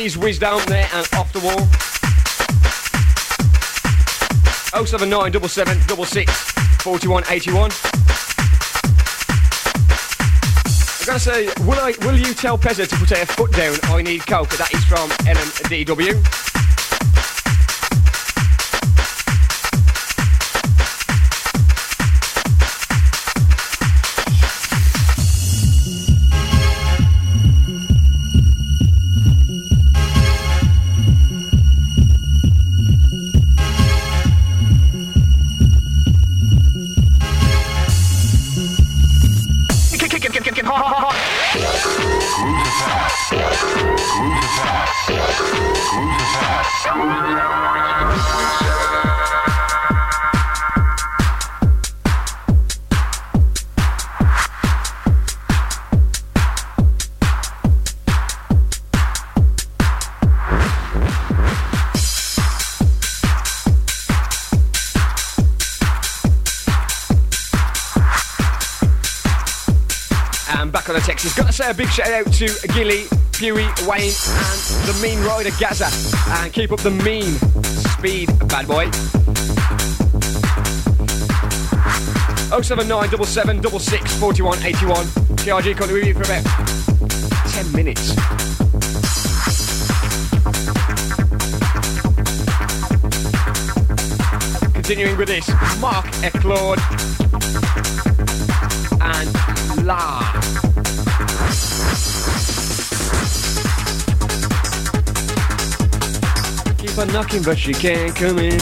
Cheese Whiz down there and Off the Wall. 079 7766 4181. I'm going to say, will you tell Pezza to put her foot down? I need coke. That is from Ellen DW. Back on the Texas. Got to say a big shout out to Gilly, Pewey, Wayne and the mean rider Gaza. And keep up the mean speed, bad boy. 079 7766 4181. TRG coming with you for about 10 minutes. Continuing with this, Mark Eclord and La. Keep on knocking, but she can't come in.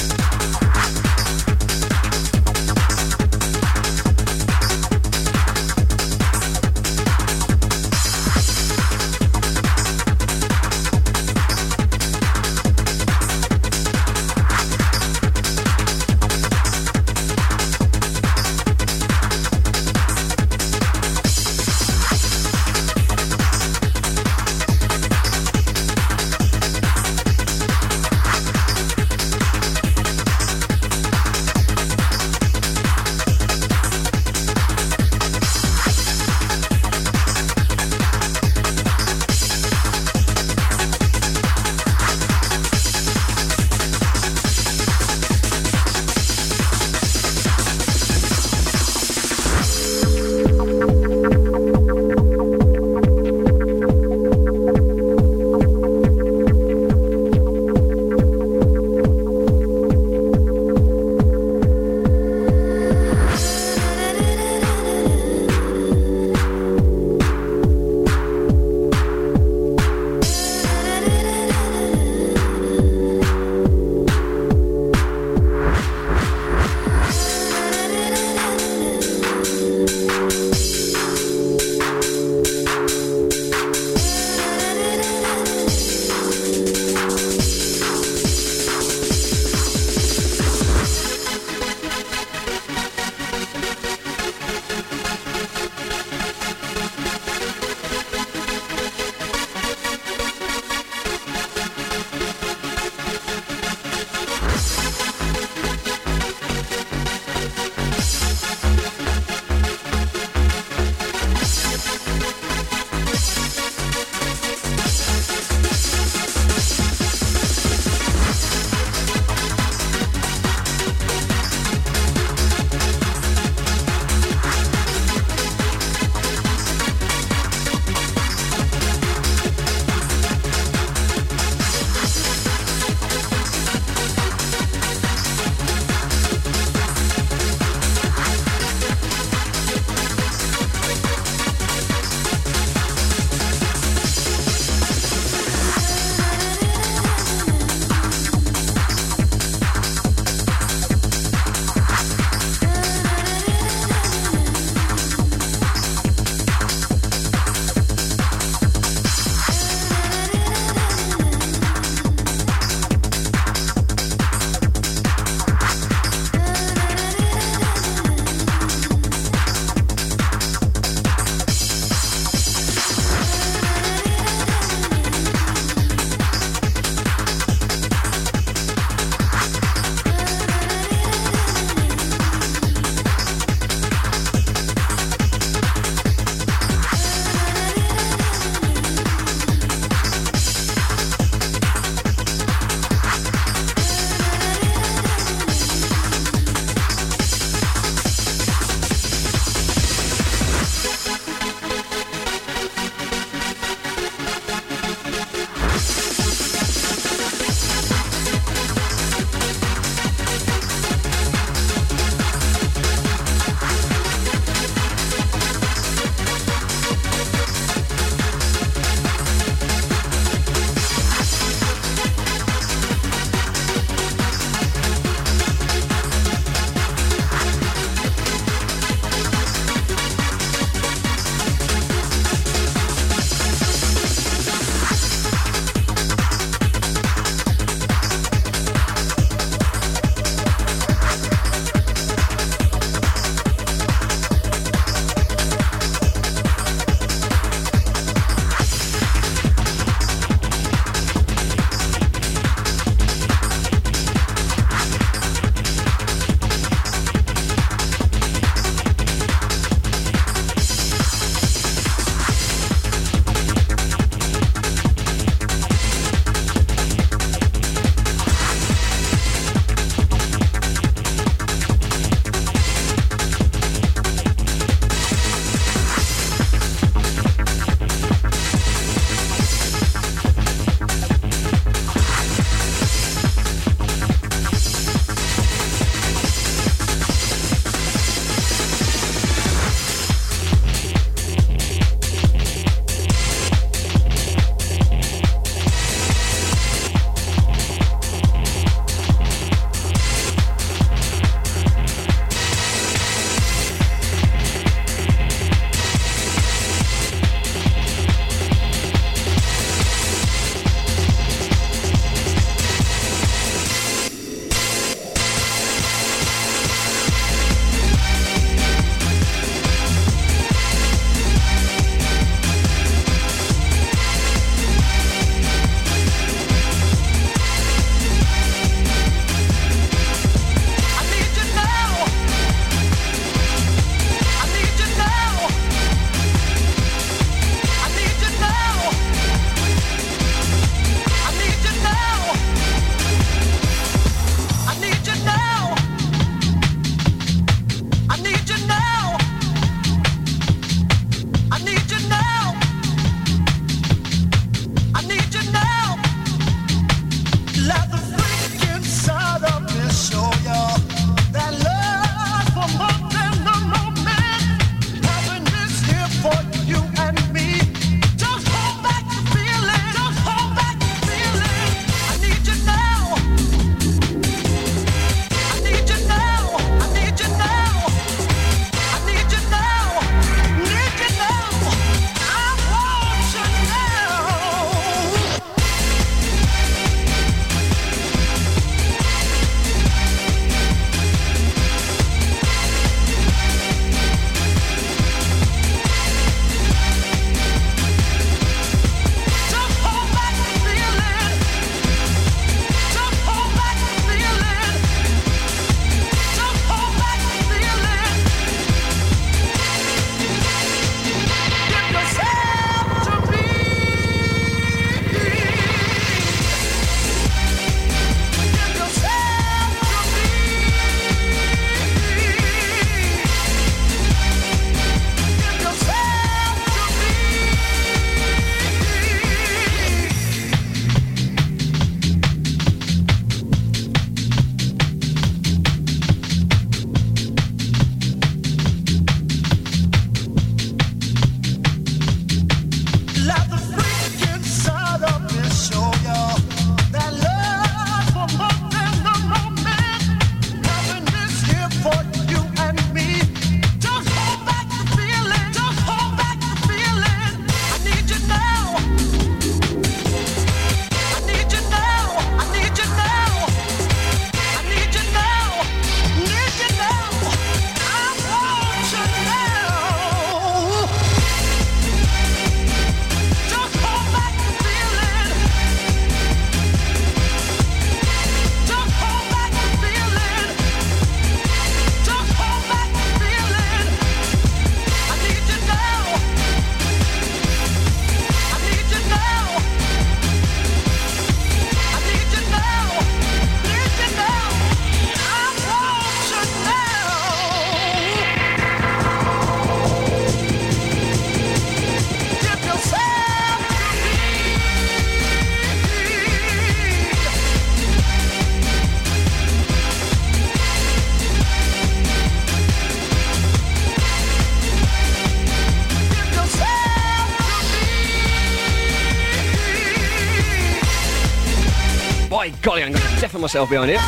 golly, I'm going to deafen myself behind it.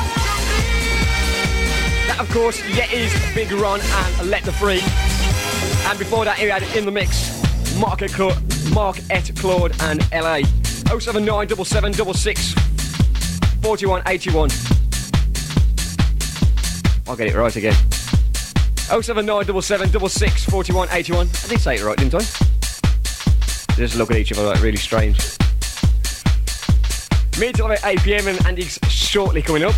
That, of course, Yeti's Big Ron and Let the Free. And before that, he had In the Mix, Mark et Claude and LA. 0797766 4181. I'll get it right again. 0797766 4181. I did say it right, didn't I? Just look at each other like really strange. Me till about 8 PM and Andy's shortly coming up.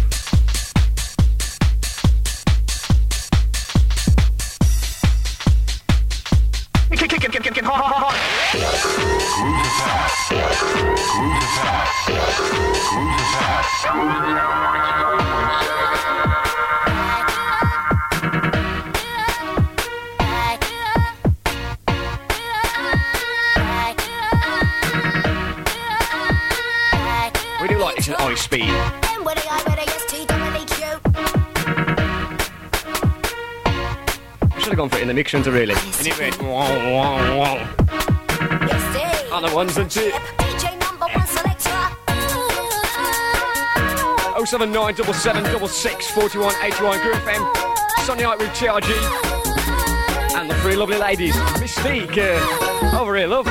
We do like this at high speed. Should have gone for it in the mix, shouldn't I, really? And it went wah, wah, wah. On the ones and twos. 0797766 4181 Groove FM. Sunday night with TRG. And the three lovely ladies. Mystique, over here, love.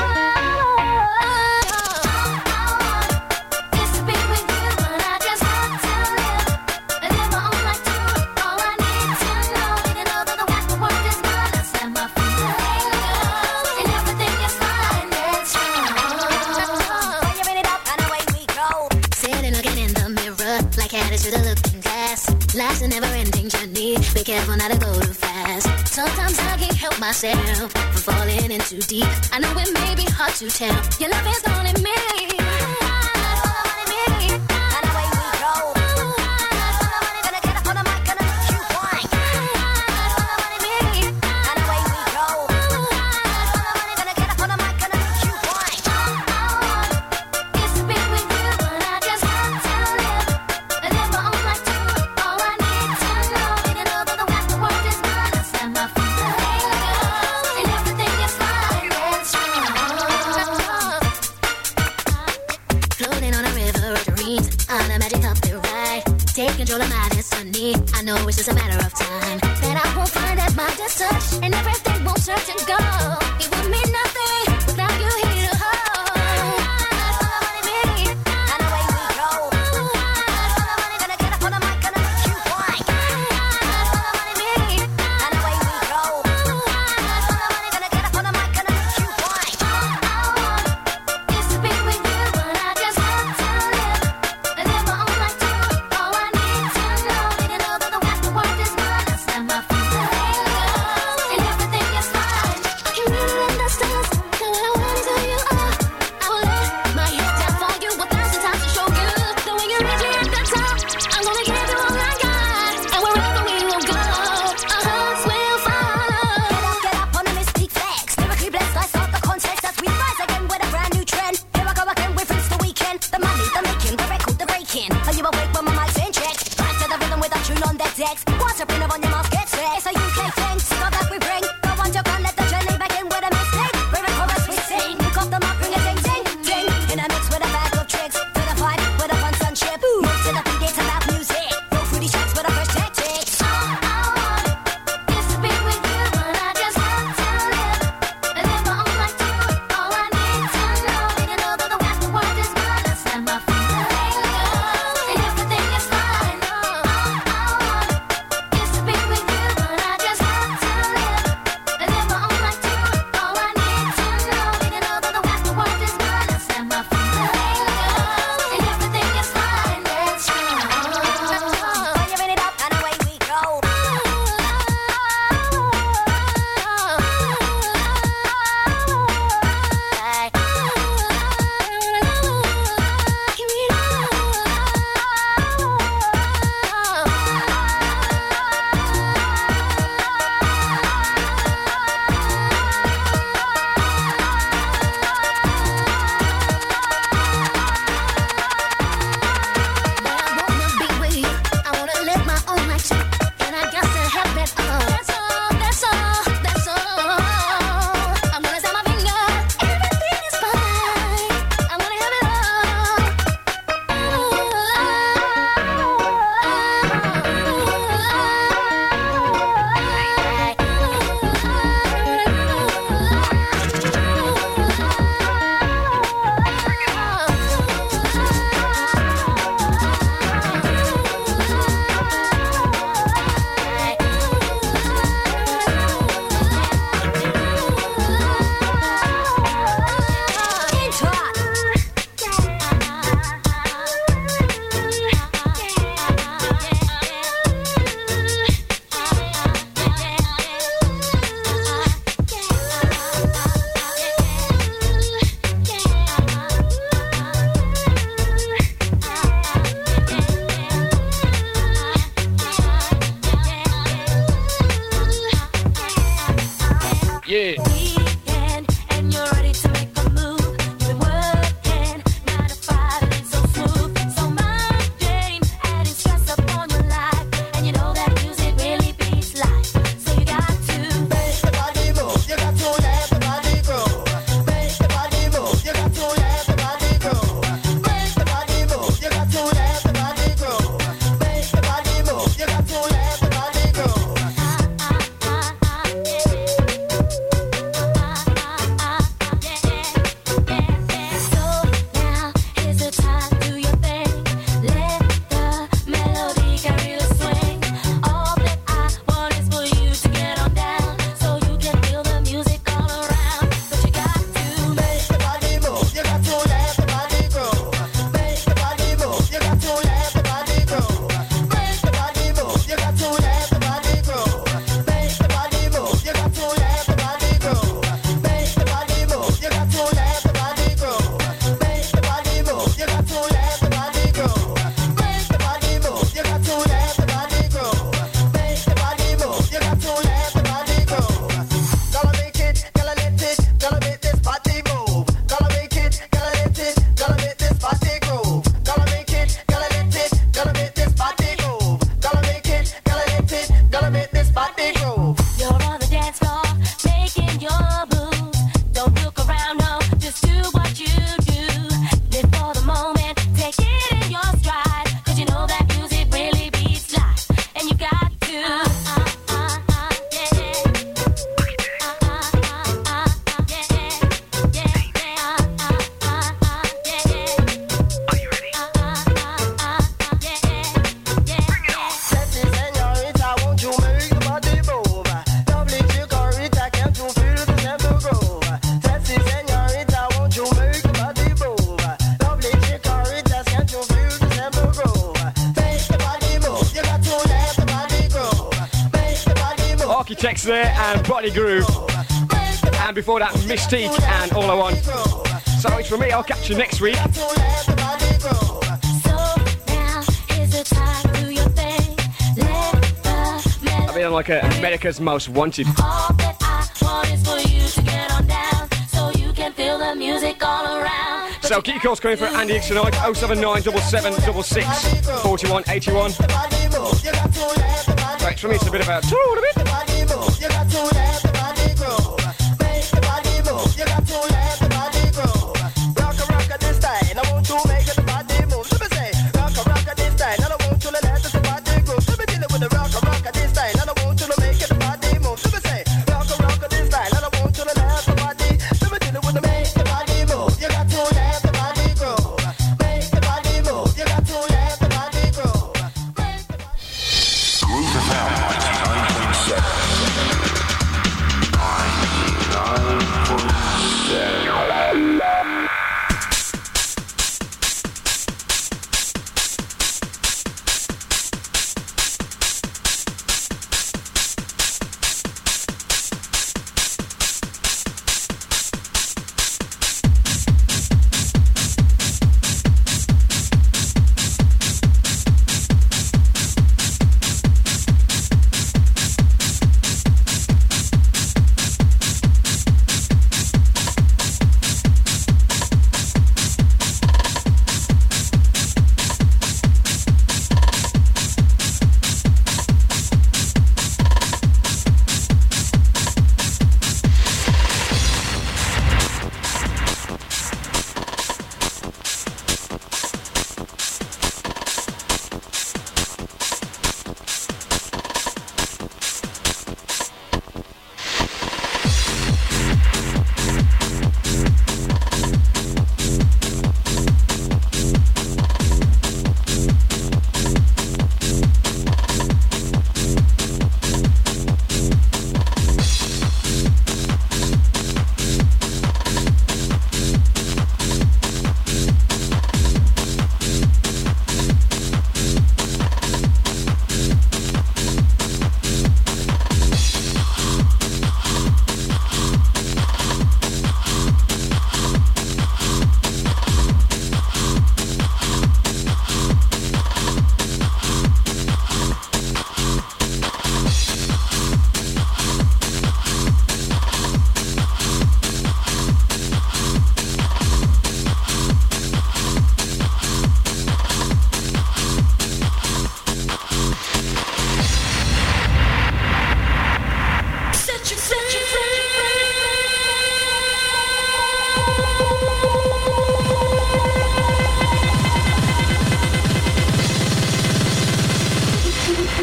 Life's a never-ending journey. Be careful not to go too fast. Sometimes I can't help myself from falling in too deep. I know it may be hard to tell. Your love is calling me. I know it's just a matter of time that I will find that my touch and everything won't serve to go. It would mean nothing without you here to hold. And away we go. Gonna get up on the mic, gonna make you whine. And away we go. Gonna get up on the mic, gonna make you whine. It's to be with you, but I just want to live. Live my own life too. All I need to know, need to know that the world is mine. I stand my feet. And everything is fine. You really understand the way I want to you are. I will lay my head down for you 1,000 times to show you the way you reach at the top. I'm gonna give you all I got, and wherever we will go, our hearts will follow. Get up on the Mystique flex. Lyrically blessed, I start the contest as we rise again with a brand new trend. Here I go again with Prince the Weekend. The money, the making, the record, the breaking. Are you awake when my mic's in check? Back to the rhythm with a tune on the decks. What's up in on your mouth, get set. It's a UK thing, stuff that we bring. Go on, jump on, let the journey begin with a mistake. Bring a chorus, we sing. Pick up the mic, bring a ding, ding, ding. In a mix with a bag of tricks. To the fight with a fun sunship. Move to the beat, it's about music. Go through these tracks with a fresh tactics. All I want is to be with you, but I just want to live. Live my own life too. All I need to know, need to know that the world is mine. I stand my feet. And everything is fine. All I want is to be with you, but I Yeah. Weekend, and you're ready to make a move. You've been working 9 to 5, and it's so smooth. So mundane, adding stress up on your life. And you know that music really beats life. So you got to Make the body move, you got to let the body go. Make the body move, you got to let the body go. Make the body move, you got to let the body go. Make the body move, you got to let the body go. So now here's the time, do your thing. Let the melody carry the swing. All that I want is for you to get on down, so you can feel the music all around. But you got to Make the body move, you got to let the body go. Make the body move, you got to let the body go. Make the body move, you got to let the body go. Make the body move, you got to let the body go. Make the body move, you got to let the body go. Make the body move, you got to let the body go. Make the body move, you got to let the body go. Make the body move, you got to let the body go. Gotta make it, gotta let it, gotta make this body move. Gotta make it, gotta let it, gotta make this body groove. Gotta make it, gotta let it, gotta make this body move. Gotta make it, gotta let it, gotta make this body groove. You're on the dance floor, making your moves. Don't look around, no, just do what you do. Live for the moment, take it in your stride. 'Cause you know that music really beats life. And you got to Sexy señorita, won't you make the body move? Lovely chicorita, can't you feel the tempo groove? Sexy señorita, won't you make the body move? Lovely chicorita, can't you feel the tempo groove? Make the body move, you got to let the body go. Make the body move. Architects there and Body Groove. And before that, Mystique and All I Want. So it's from me, I'll catch you next week. So now here's the time, do your thing. Let the melody I'll be on like America's Most Wanted. all that I want is for you to get on down, so you can feel the music all around. But So you keep your got calls coming for to Andy X tonight, 0797766 4181. So it's from me, it's a bit about two and a bit. Body move, you got to let the body go. Make the body move, you got to let the body go. Rock a this time, I want to make the body move. Let me say, rock a this time, I don't want you to let the body go. Let me deal it with the rock a this time, I don't want you to make the body move. Let me say, rock a this time, I don't want you to let the body. Let me deal it with the make the body move. You got to let the body go. Make the body move, you got to let the body go. Make the body. Groove FM 99.7. 99.7.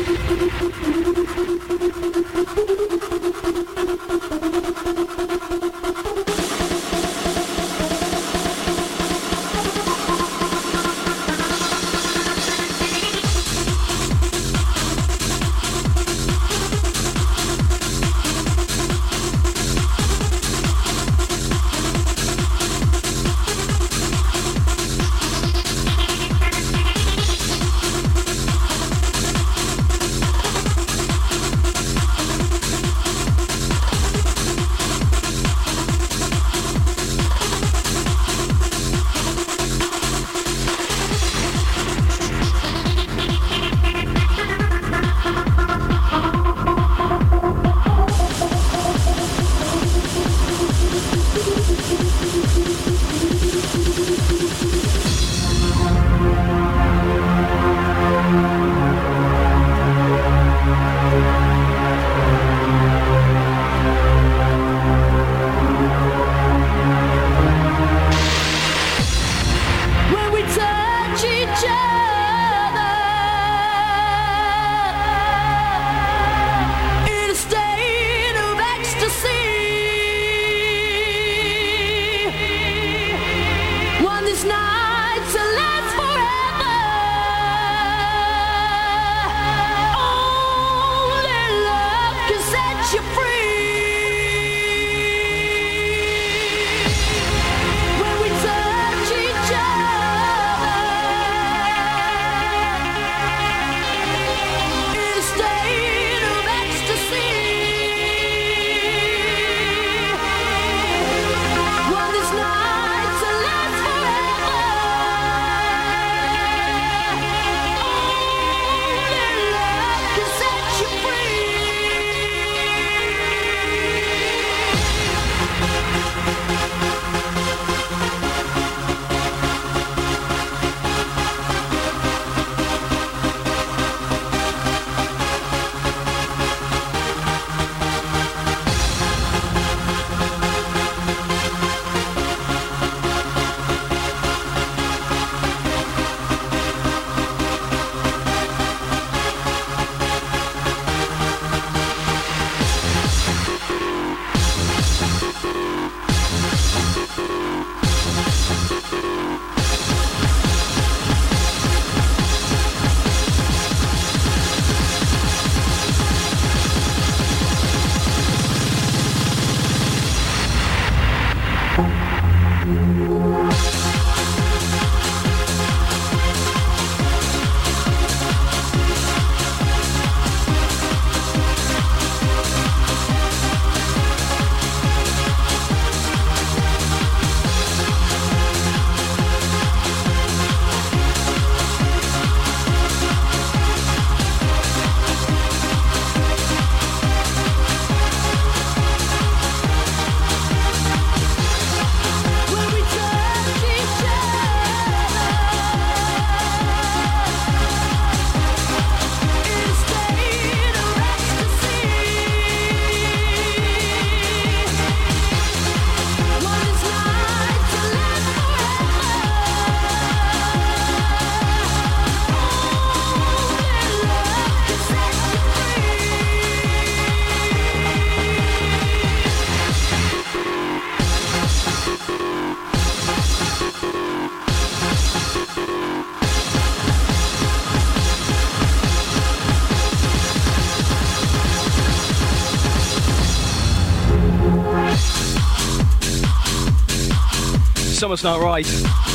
Something's not right.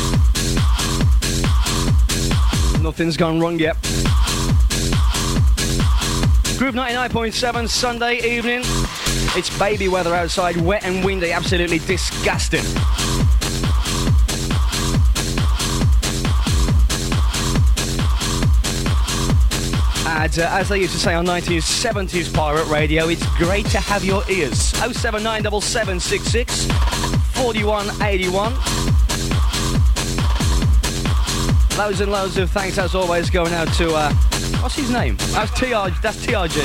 Nothing's gone wrong yet. Groove 99.7 Sunday evening. It's baby weather outside, wet and windy, absolutely disgusting. And as they used to say on 1970s pirate radio, it's great to have your ears. 0797766 4181. Loads and loads of thanks as always going out to what's his name? That's TRG.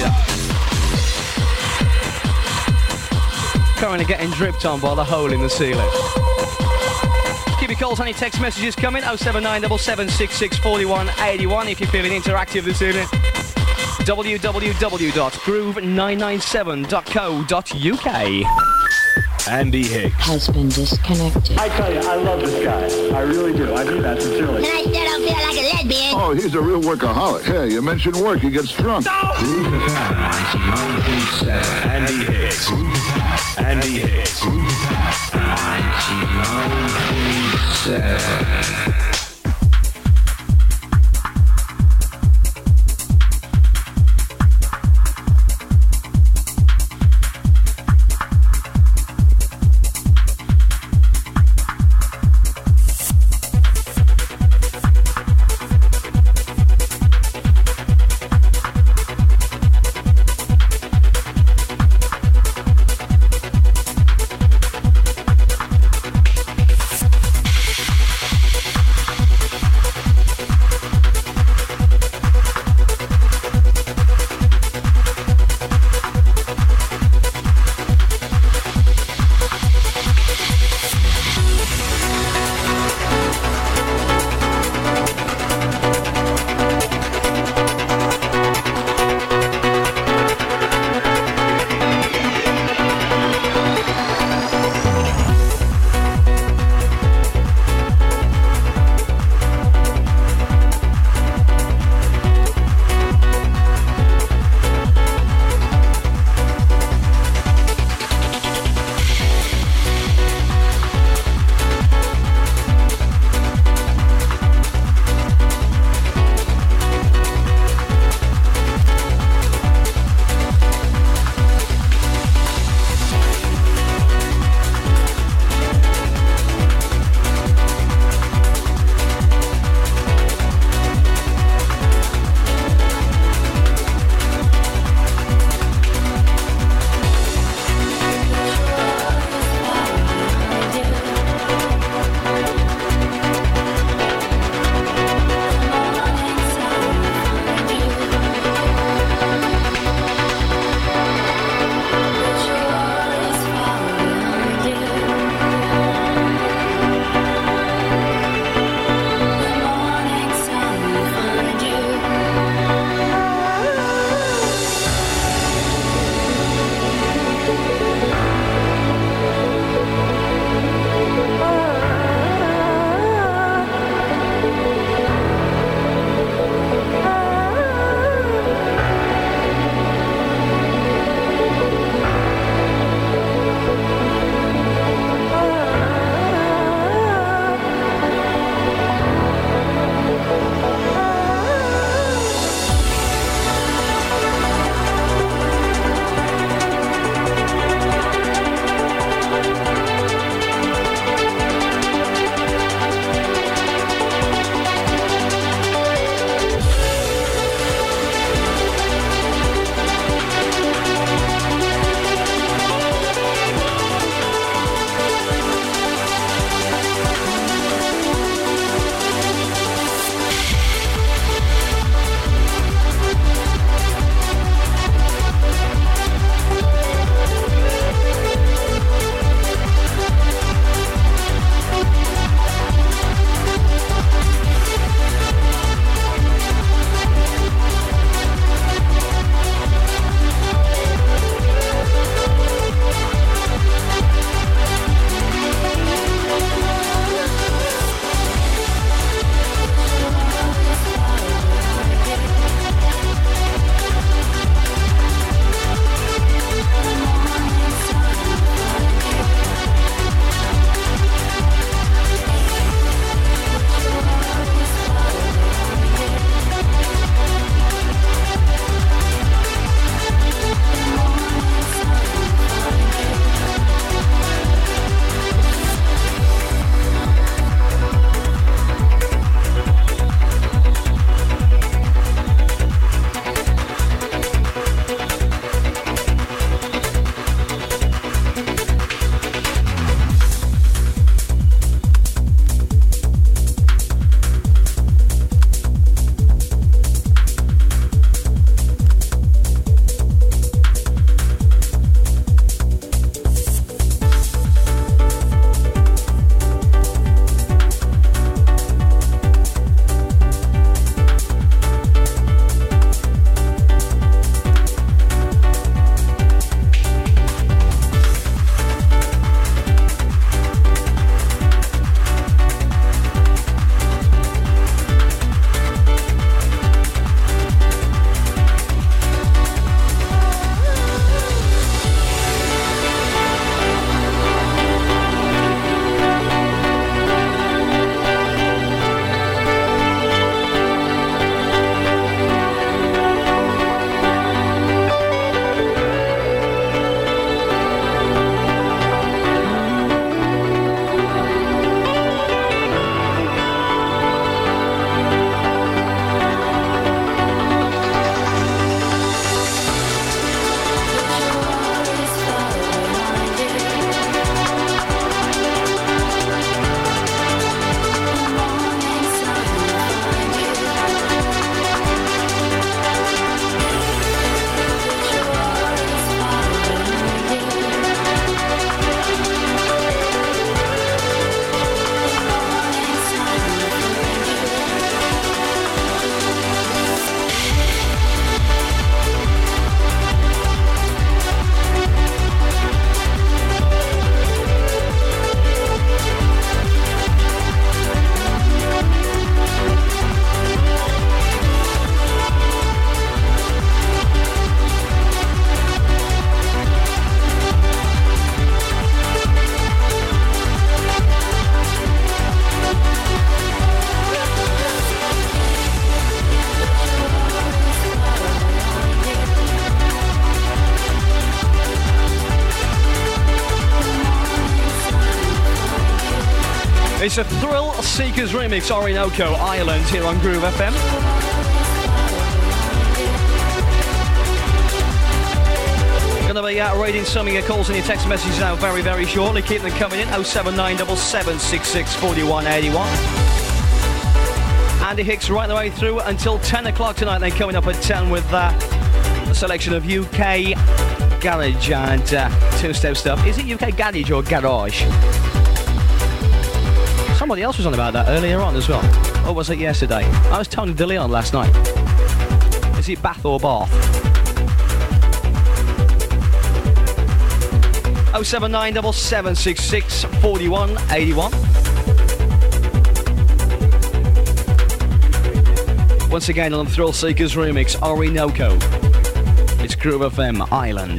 Currently getting dripped on by the hole in the ceiling. Keep your calls and your text messages coming. 07977664181 if you're feeling interactive this evening. www.groove997.co.uk. Andy Hicks. Has been disconnected. I tell you, I love this guy. I really do. I mean that sincerely. Then I still don't feel like a lesbian. Oh, he's a real workaholic. Hey, you mention work, he gets drunk. Andy Hicks. Andy Hicks. 99.7. It's a Thrill Seekers remix, Orinoco Island, here on Groove FM. Going to be reading some of your calls and your text messages now very, very shortly. Keep them coming in. 07977664181. Andy Hicks right the way through until 10 o'clock tonight. Then coming up at 10 with a selection of UK garage and two-step stuff. Is it UK garage or garage? Somebody else was on about that earlier on as well. Or was it yesterday? I was Tony DeLeon last night. Is it Bath or Bath? 07977664181. Once again on the Thrill Seekers remix, Orinoco. It's Groove FM Island.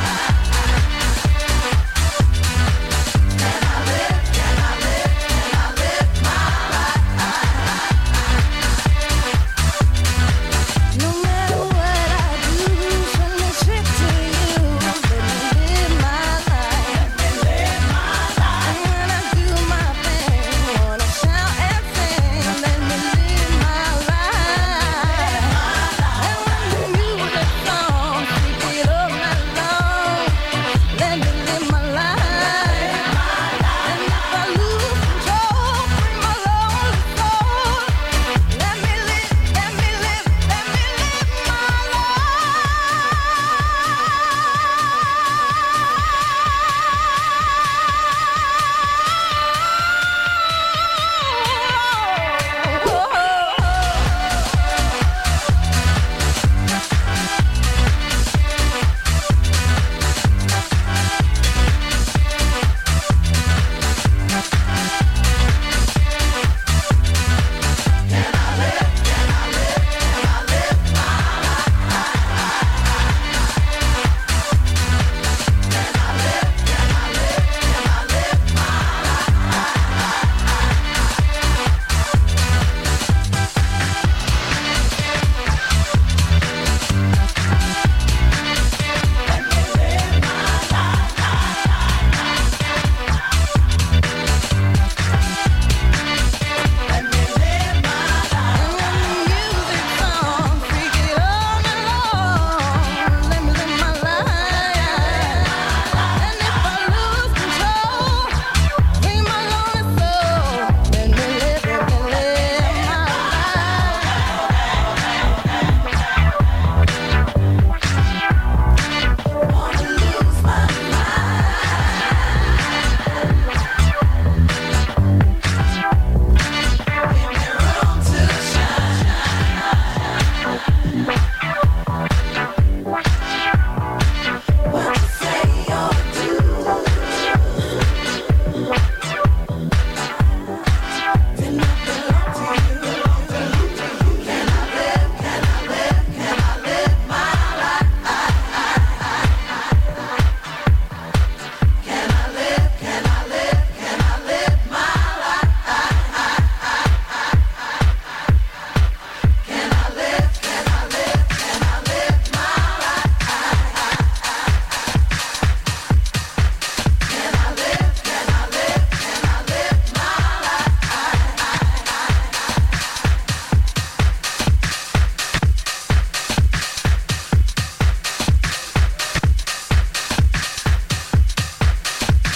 Can I live?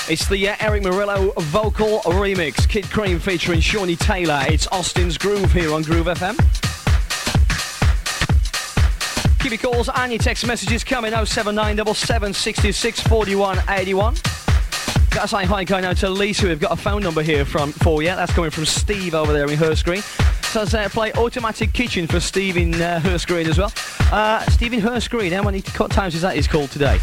It's the Eric Murillo vocal remix. Kid Cream featuring Shawnee Taylor. It's Austin's Groove here on Groove FM. Keep your calls and your text messages coming. 07977 66 41 81. Gotta say hi going out to Lisa. We've got a phone number here for you. That's coming from Steve over there in Hurst Green. So play Automatic Kitchen for Steve in Hurst Green as well. Steve in Hurst Green, how many times is that is called today?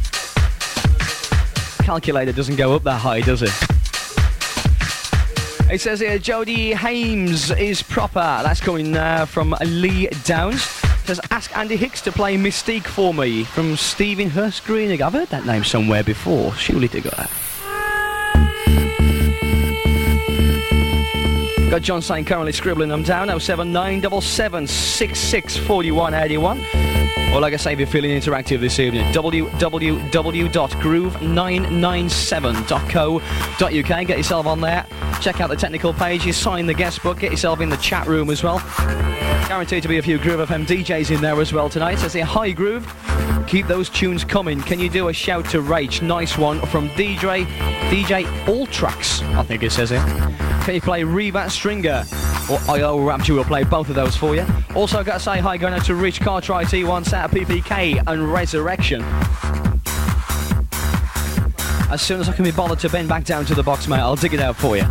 Calculator doesn't go up that high, does it? It says here, Jodie Hames is proper. That's coming from Lee Downs. It says, ask Andy Hicks to play Mystique for me from Stephen Hurst Green. I've heard that name somewhere before. Surely to got that. Got John Saint currently scribbling them down. 07977 66 41 81. Or like I say, if you're feeling interactive this evening, www.groove997.co.uk. Get yourself on there. Check out the technical pages. Sign the guest book. Get yourself in the chat room as well. Guaranteed to be a few Groove FM DJs in there as well tonight. So say, hi Groove. Keep those tunes coming. Can you do a shout to Rach? Nice one from DJ Alltracks, I think it says here. Can you play Reba Stringer? Or IO Rapture will play both of those for you. Also got to say hi going out to Rich Cartwright, T1 Sat PPK and Resurrection. As soon as I can be bothered to bend back down to the box, mate, I'll dig it out for you.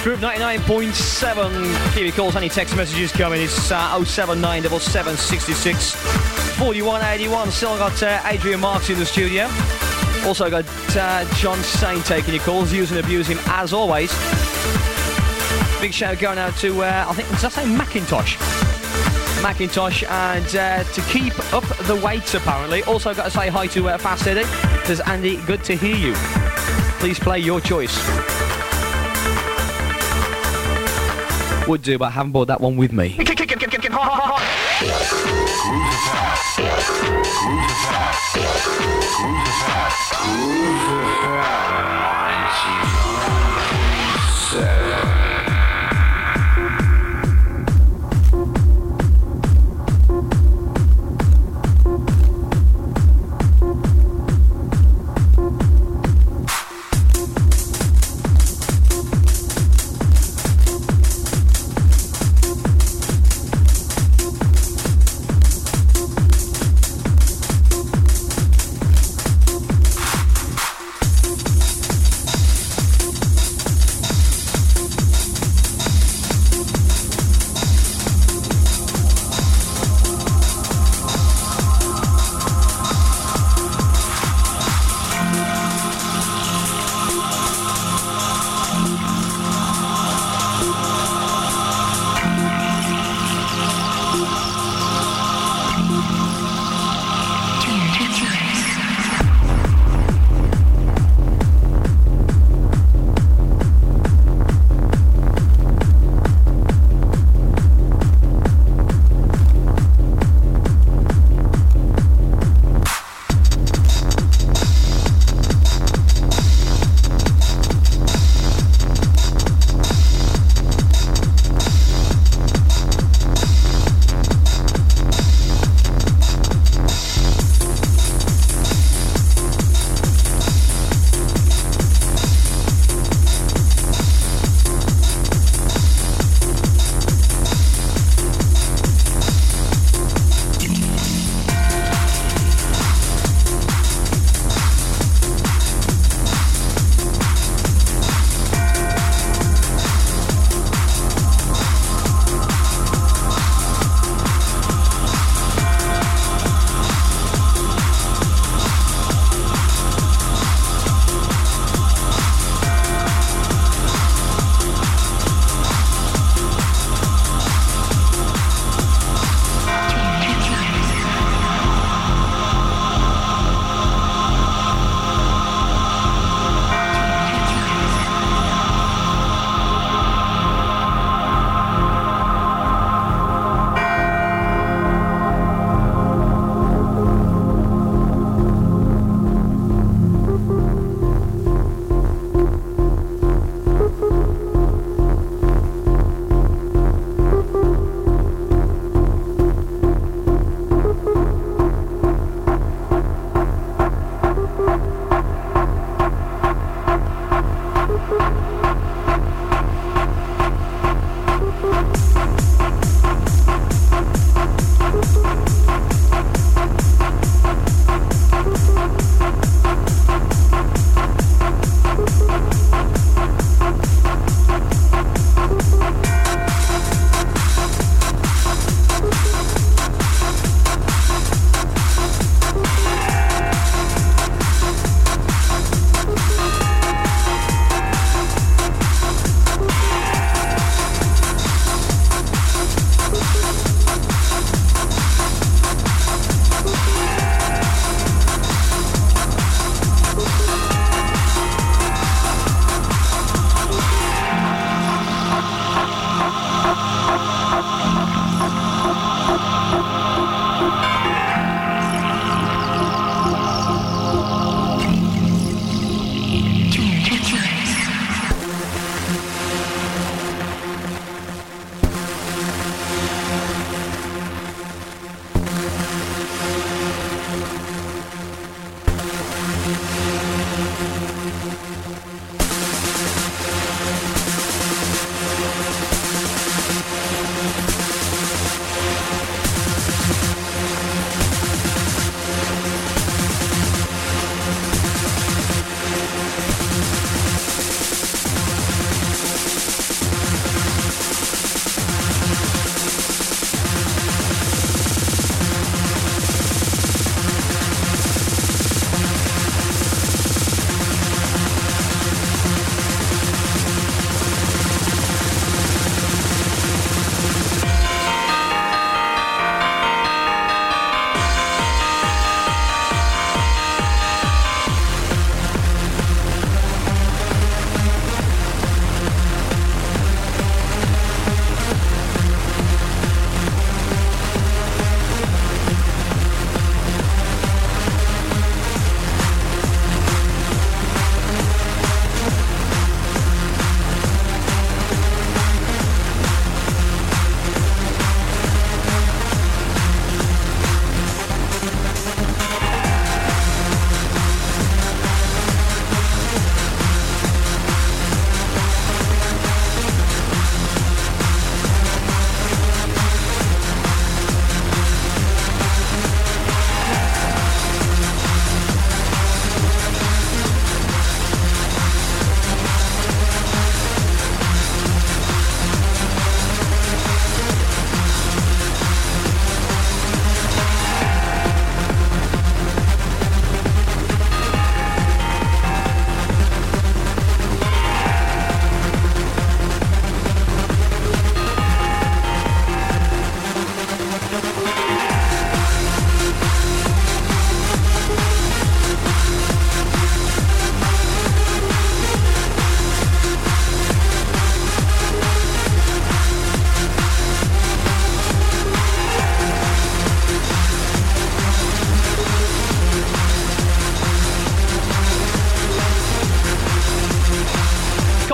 Group 99.7. Keep your calls, any text messages coming. It's 0797766 4181. Still got Adrian Marks in the studio. Also got John Saint taking your calls, use and abuse him as always. Big shout going out to, I think, does that say Macintosh? Macintosh, and to keep up the weights apparently. Also got to say hi to Fast Eddie. Says Andy, good to hear you. Please play your choice. Would do, but I haven't bought that one with me.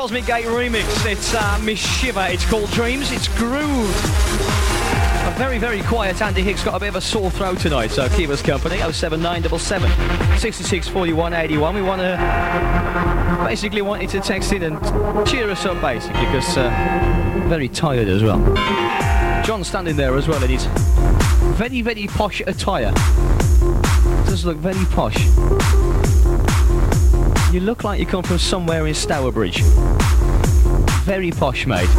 Cosmic Gate remix. It's Miss Shiver. It's called Dreams. It's groove. A very, very quiet Andy Hicks got a bit of a sore throat tonight, so keep us company. 07977 66 41 81. We want to basically want you to text in and cheer us up, basically, because very tired as well. John's standing there as well in his very, very posh attire. Does look very posh. You look like you come from somewhere in Stourbridge. Very posh, mate.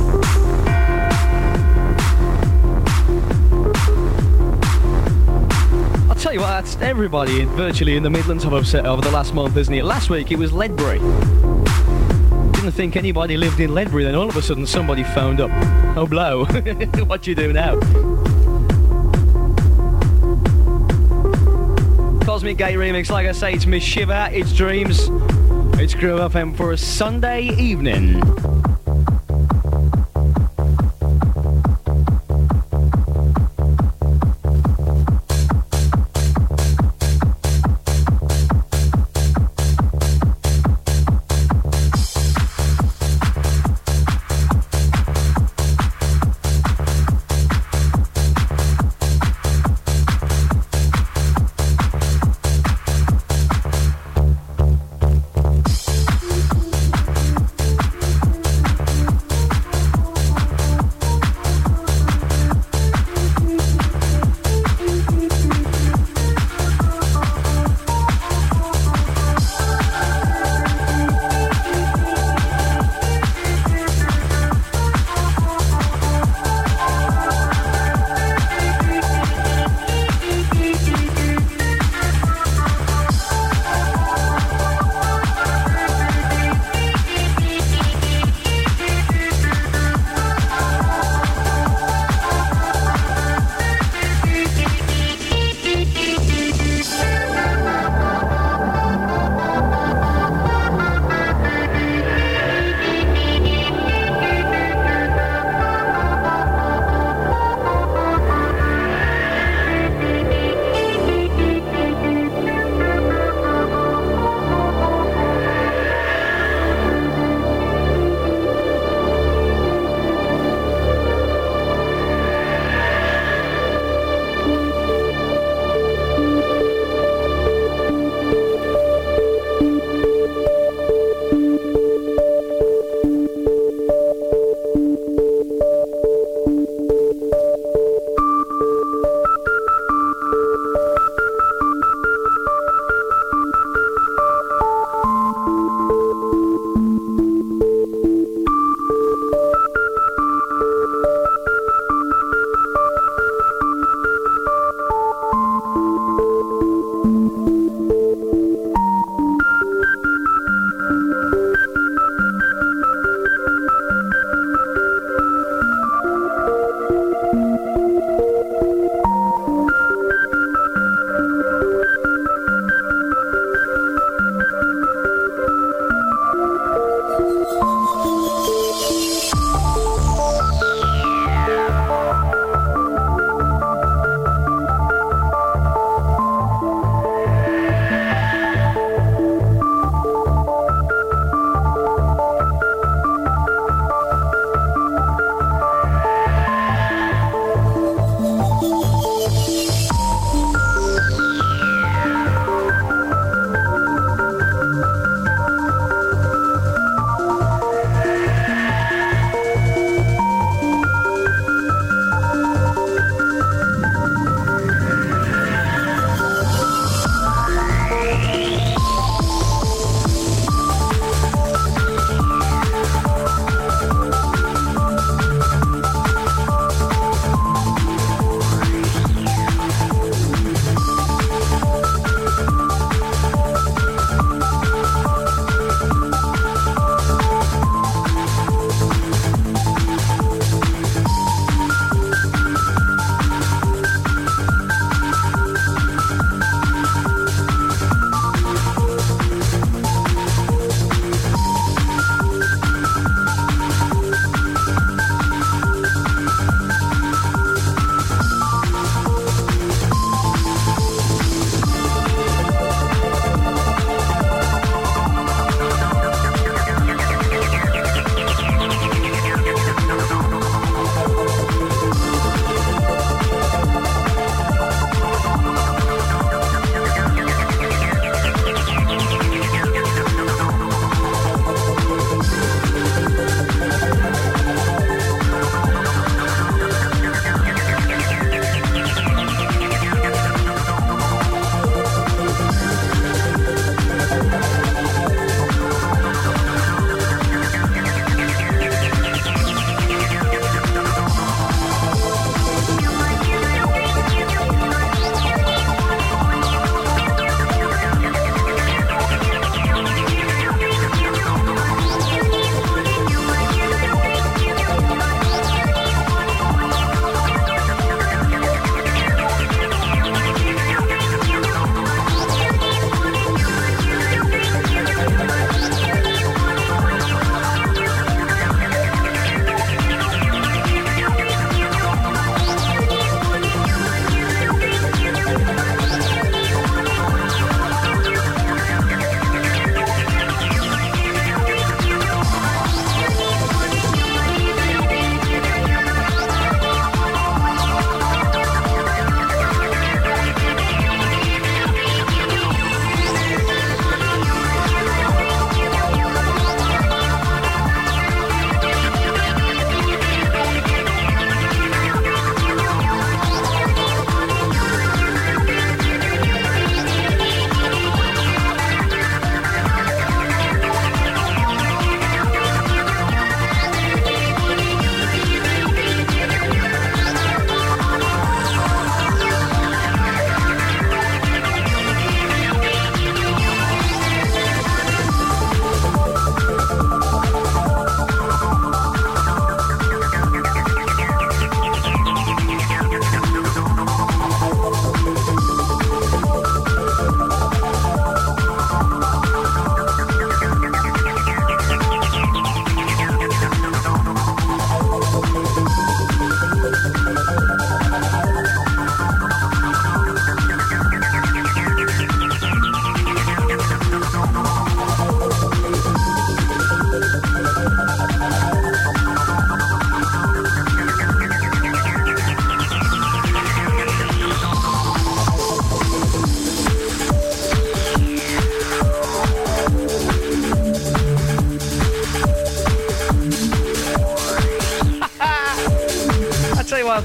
I'll tell you what, that's everybody virtually in the Midlands have upset over the last month, isn't it? Last week it was Ledbury. Didn't think anybody lived in Ledbury, then all of a sudden somebody phoned up. Oh, blow. What do you do now? Cosmic Gate remix, like I say, it's Miss Shiver, it's Dreams, it's Groove FM for a Sunday evening.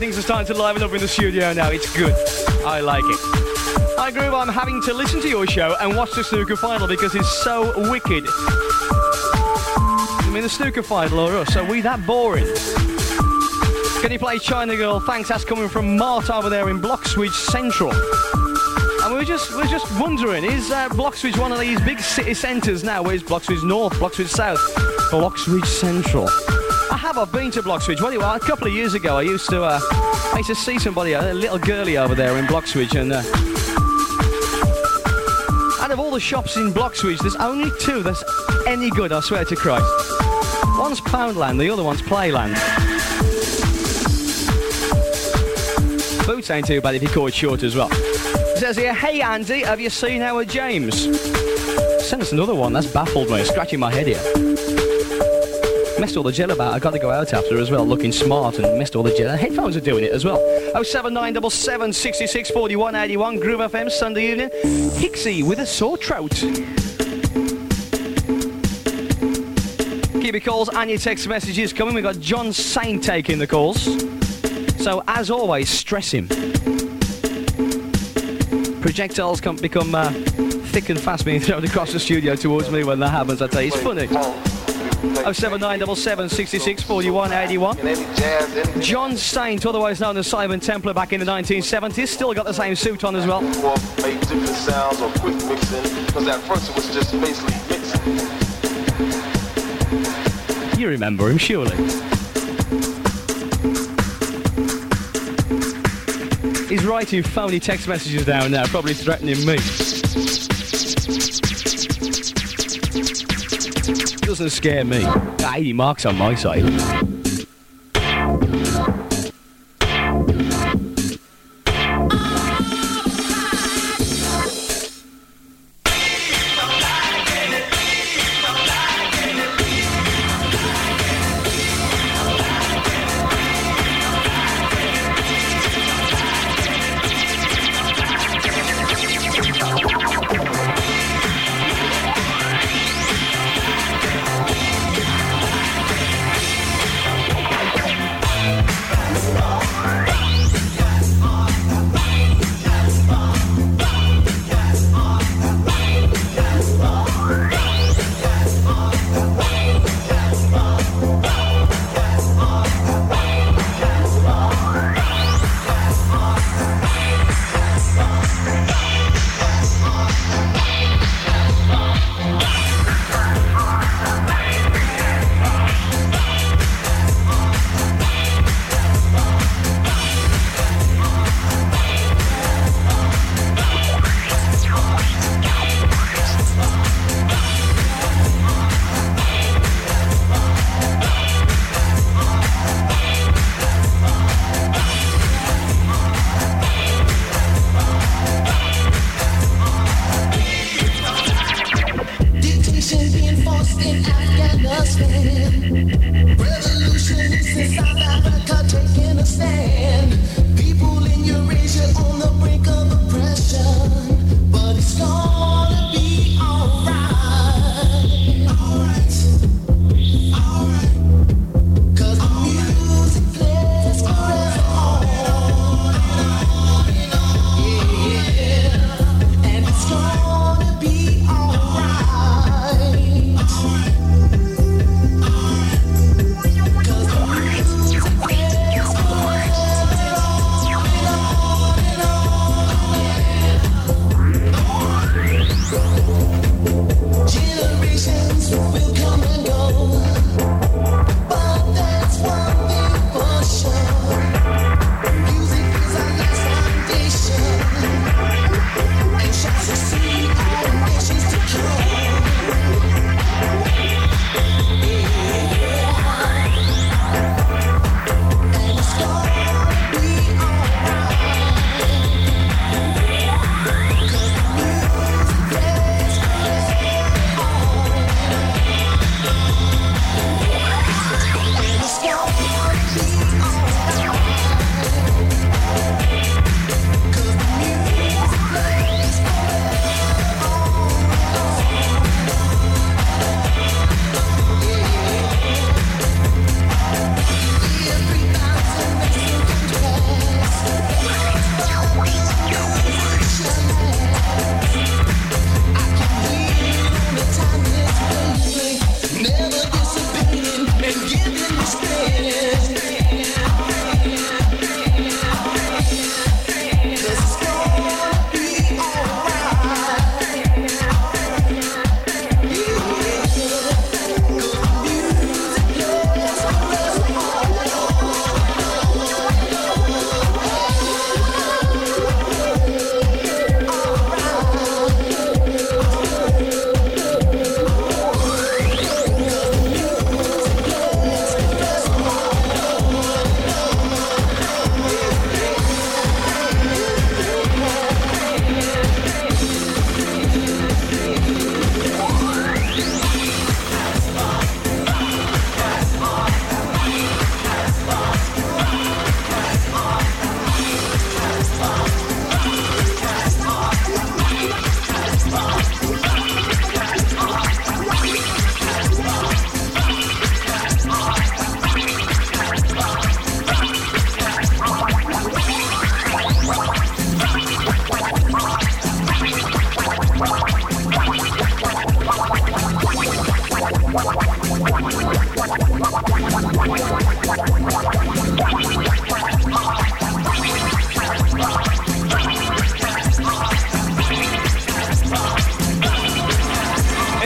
things are starting to liven up in the studio now. It's good. I like it. Hi, Groove. I'm having to listen to your show and watch the snooker final because it's so wicked. I mean, the snooker final or us, are we that boring? Can you play China Girl? Thanks, that's coming from Mart over there in Bloxwich Central. And we're just wondering, is Bloxwich one of these big city centres now? Where's Bloxwich North, Bloxwich South, Bloxwich Central? I've been to Bloxwich. Well, a couple of years ago, I used to see somebody, a little girlie over there in Bloxwich, and out of all the shops in Bloxwich, there's only two that's any good, I swear to Christ. One's Poundland, the other one's Playland. Boots ain't too bad if you call it short as well. It says here, hey Andy, have you seen Howard James? Send us another one, that's baffled me, scratching my head here. Missed all the gel about. I got to go out after as well, looking smart, and missed all the gel. Headphones are doing it as well. 07977 66 41 81 Groove FM Sunday evening. Hixie with a sore throat. Keep your calls and your text messages coming. We've got John Saint taking the calls. So as always, stress him. Projectiles can become thick and fast being thrown across the studio towards me when that happens. I tell you, it's funny. 07977 66 41 81. John Saint, otherwise known as Simon Templar, back in the 1970s, still got the same suit on as well. Make different sounds or quick mixing, because at first it was just basically mixing. You remember him, surely? He's writing phony text messages down now, probably threatening me. Doesn't scare me. 80 marks on my side.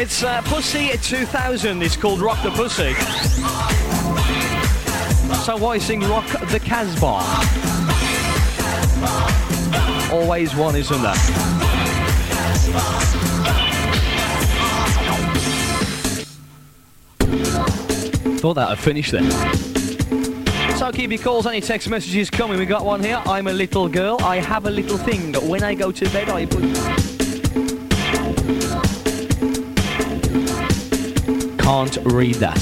It's Pussy 2000. It's called Rock the Pussy. So why sing Rock the Casbah? Always one, isn't there? Thought that I'd finished then. So keep your calls, any text messages coming. We got one here. I'm a little girl. I have a little thing. When I go to bed, I put... Can't read that.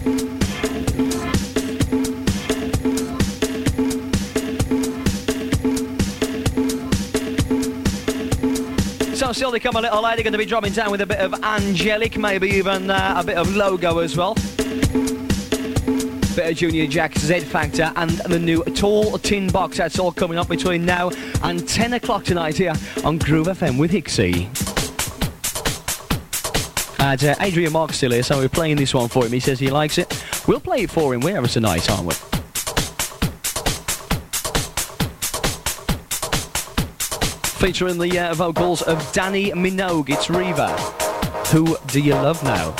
So still to come, a little lady going to be dropping down with a bit of Angelic, maybe even a bit of Logo as well. Bit of Junior Jack, Z Factor, and the new Tall Tin Box. That's all coming up between now and 10 o'clock tonight here on Groove FM with Hixie. And Adrian Mark's still here, so we're playing this one for him. He says he likes it. We'll play it for him. We're having tonight, aren't we? Featuring the vocals of Danny Minogue. It's Reva. Who do you love now?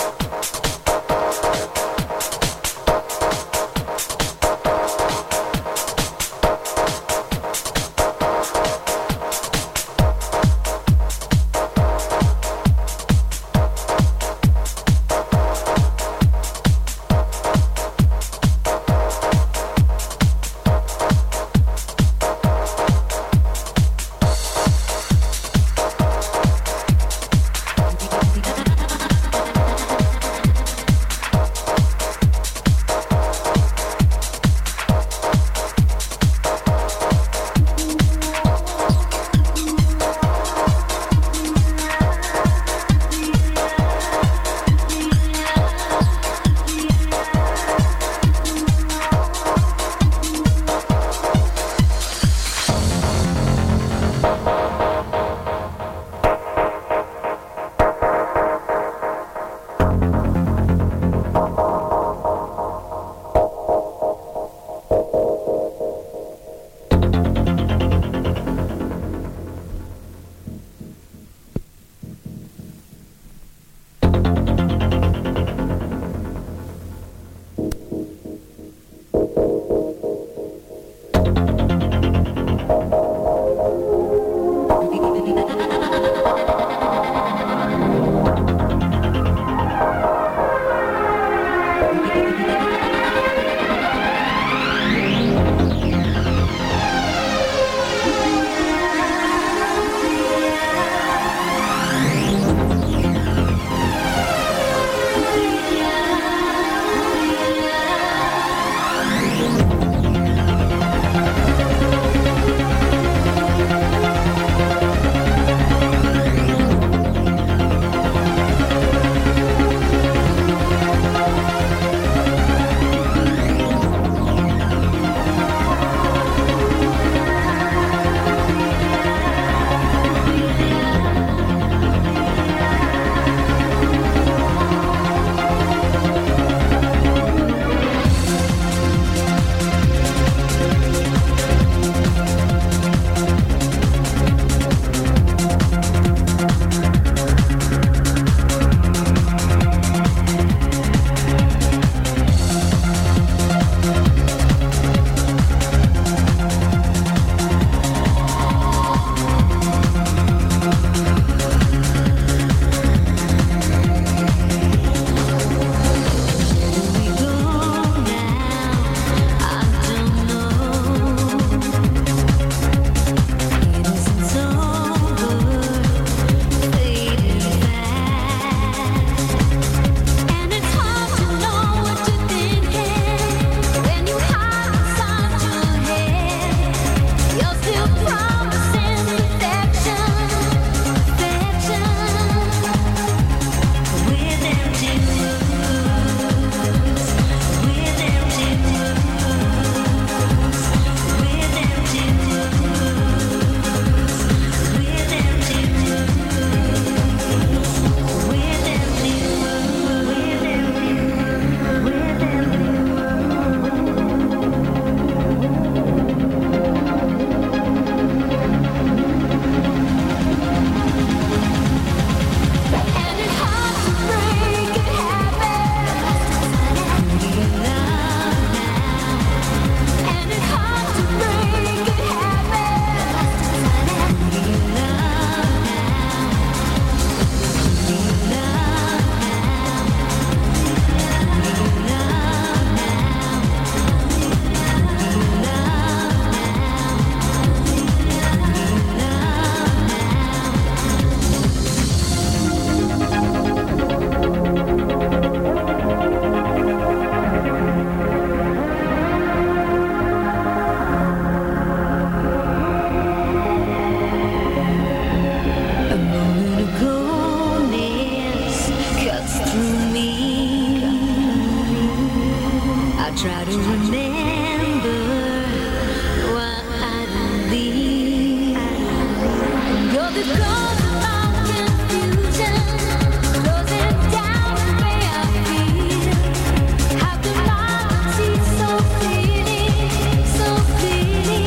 try to remember why I believe. You're the cause of all confusion, closing down the way I feel. How come I see so clearly, so clearly?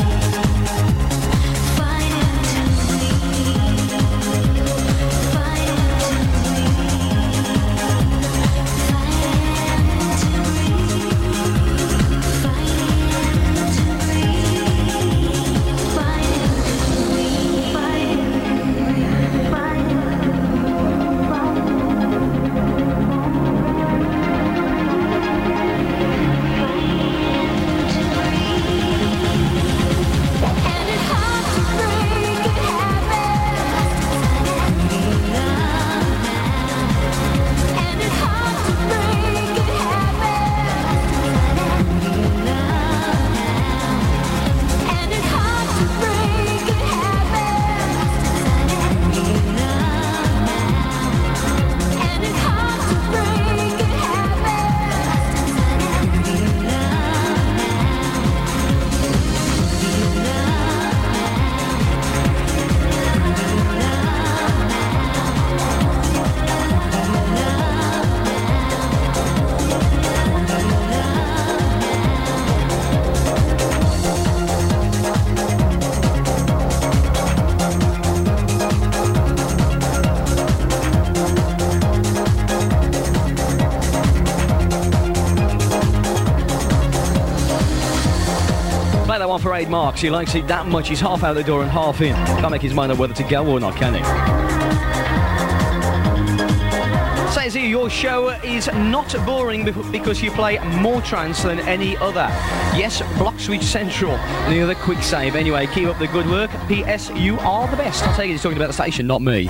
Find into me, find into me, For 8 marks, he likes it that much, he's half out the door and half in. Can't make his mind up whether to go or not, can he? Says here, your show is not boring because you play more trance than any other. Yes, Block Switch Central, and the other quick save. Anyway, keep up the good work. P.S. You are the best. I take it he's talking about the station, not me.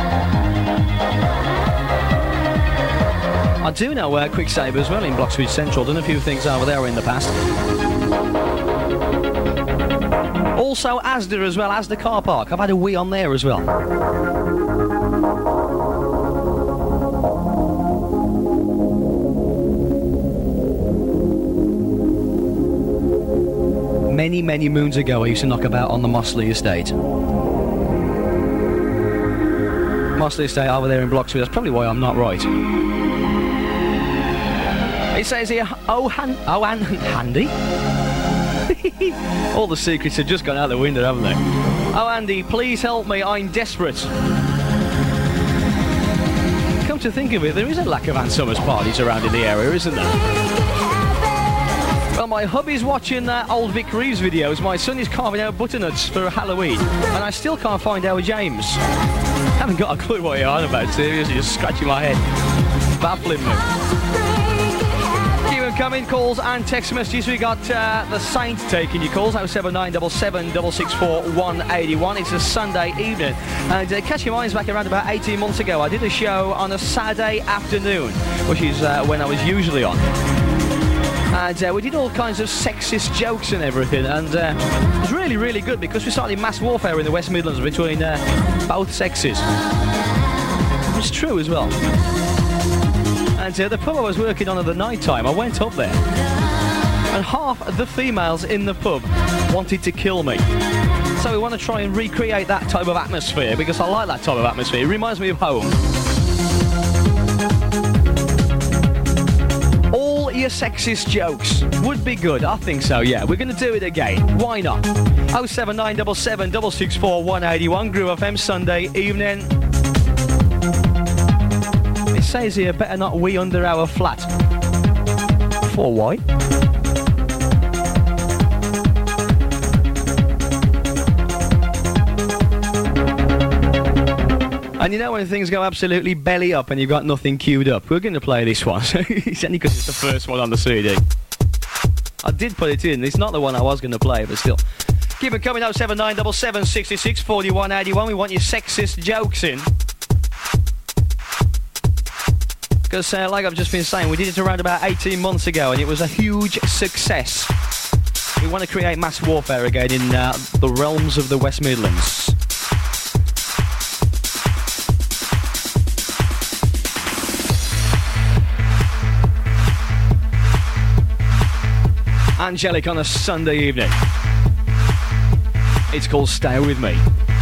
I do know quick save as well in Block Switch Central. Done a few things over there in the past. Also Asda as well, Asda car park. I've had a wee on there as well. Many, many moons ago I used to knock about on the Mossley Estate. Mossley Estate over there in Bloxley, that's probably why I'm not right. It says here, Andy? All the secrets have just gone out the window, haven't they? Oh, Andy, please help me, I'm desperate. Come to think of it, there is a lack of Ann Summers parties around in the area, isn't there? Well, my hubby's watching old Vic Reeves videos, my son is carving out butternuts for Halloween, and I still can't find our James. I haven't got a clue what you're on about, seriously, just scratching my head. Baffling me. Coming calls and text messages. We got the Saint taking your calls. 07977 664 181. It's a Sunday evening, and catch your minds back around about 18 months ago. I did a show on a Saturday afternoon, which is when I was usually on, and we did all kinds of sexist jokes and everything, and it was really, really good because we started mass warfare in the West Midlands between both sexes. It was true as well. And the pub I was working on at the night time, I went up there, and half the females in the pub wanted to kill me. So we want to try and recreate that type of atmosphere, because I like that type of atmosphere. It reminds me of home. All your sexist jokes would be good. I think so, yeah. We're going to do it again. Why not? 07977 664 181, Groove FM, Sunday evening. It says here, better not wee under our flat. For why? And you know when things go absolutely belly up and you've got nothing queued up? We're going to play this one. It's only because it's the first one on the CD. I did put it in. It's not the one I was going to play, but still. Keep it coming, 07977 66 41 81. We want your sexist jokes in. Because, like I've just been saying, we did it around about 18 months ago, and it was a huge success. We want to create mass warfare again in the realms of the West Midlands. Angelic on a Sunday evening. It's called Stay With Me.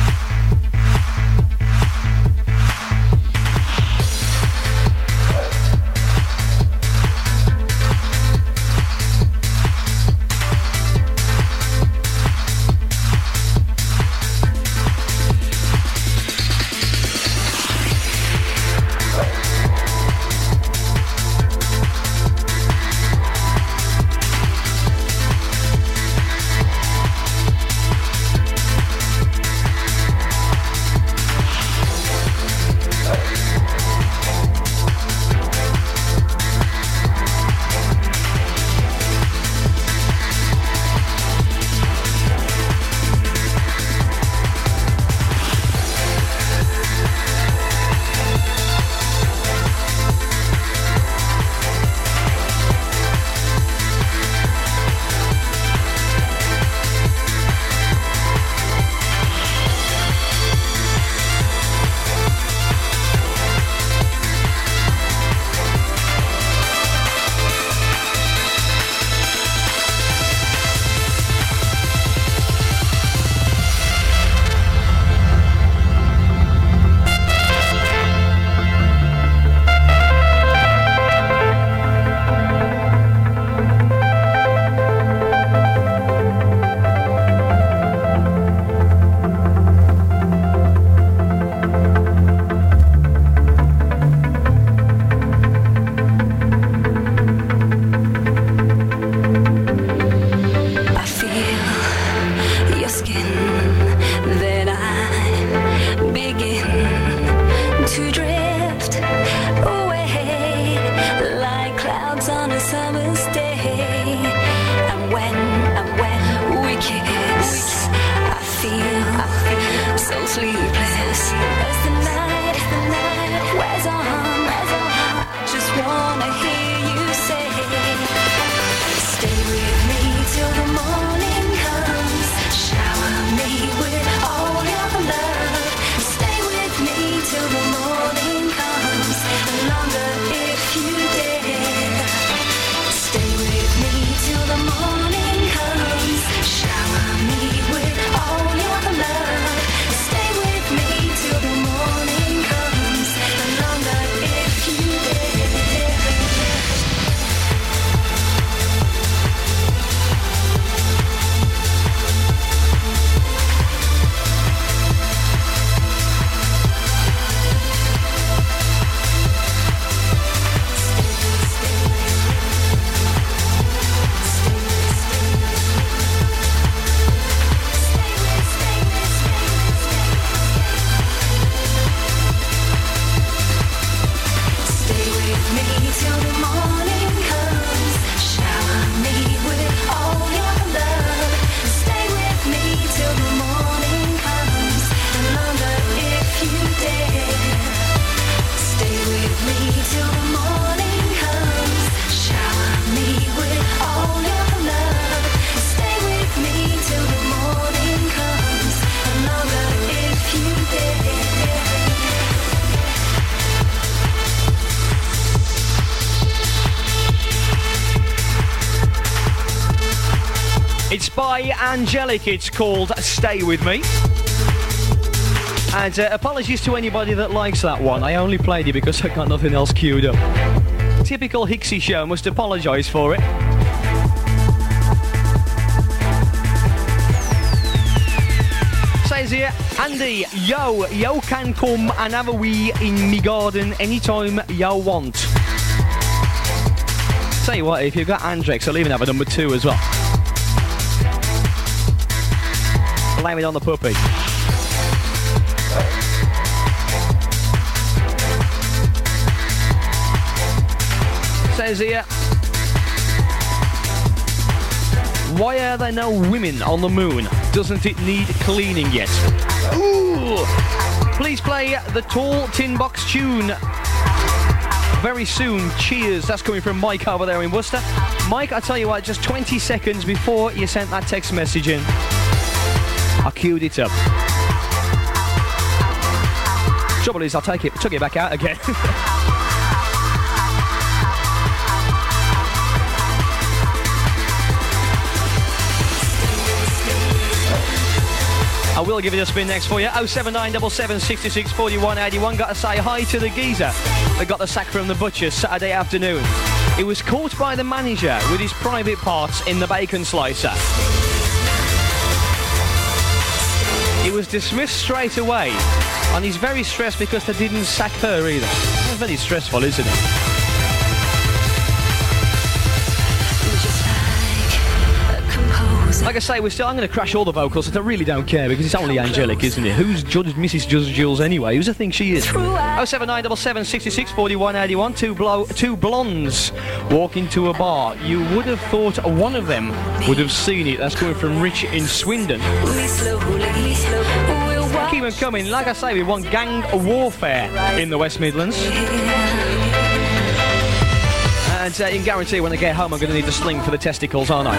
It's by Angelic, it's called Stay With Me. And apologies to anybody that likes that one. I only played it because I got nothing else queued up. Typical Hixie show, must apologise for it. Says here, Andy, yo can come and have a wee in me garden anytime yo want. Tell you what, if you've got Andrex, I'll even have a number 2 as well. Blame it on the puppy. Says here, why are there no women on the moon? Doesn't it need cleaning yet? Ooh! Please play the Tall Tin Box tune very soon. Cheers. That's coming from Mike over there in Worcester. Mike, I tell you what, just 20 seconds before you sent that text message in, I queued it up. Trouble is, took it back out again. I will give it a spin next for you. 07977 66 41 81. Got to say hi to the geezer that got the sack from the butcher Saturday afternoon. He was caught by the manager with his private parts in the bacon slicer. He was dismissed straight away, and he's very stressed because they didn't sack her either. That's very stressful, isn't it? Like I say, I'm going to crash all the vocals. I really don't care because it's only Angelic, isn't it? Who's Mrs. Jules anyway? Who's I think she is? 07977 66 41 81. Two blondes walk into a bar. You would have thought one of them would have seen it. That's coming from Rich in Swindon. Keep them coming. Like I say, we want gang warfare in the West Midlands. And you can guarantee when I get home I'm going to need a sling for the testicles, aren't I?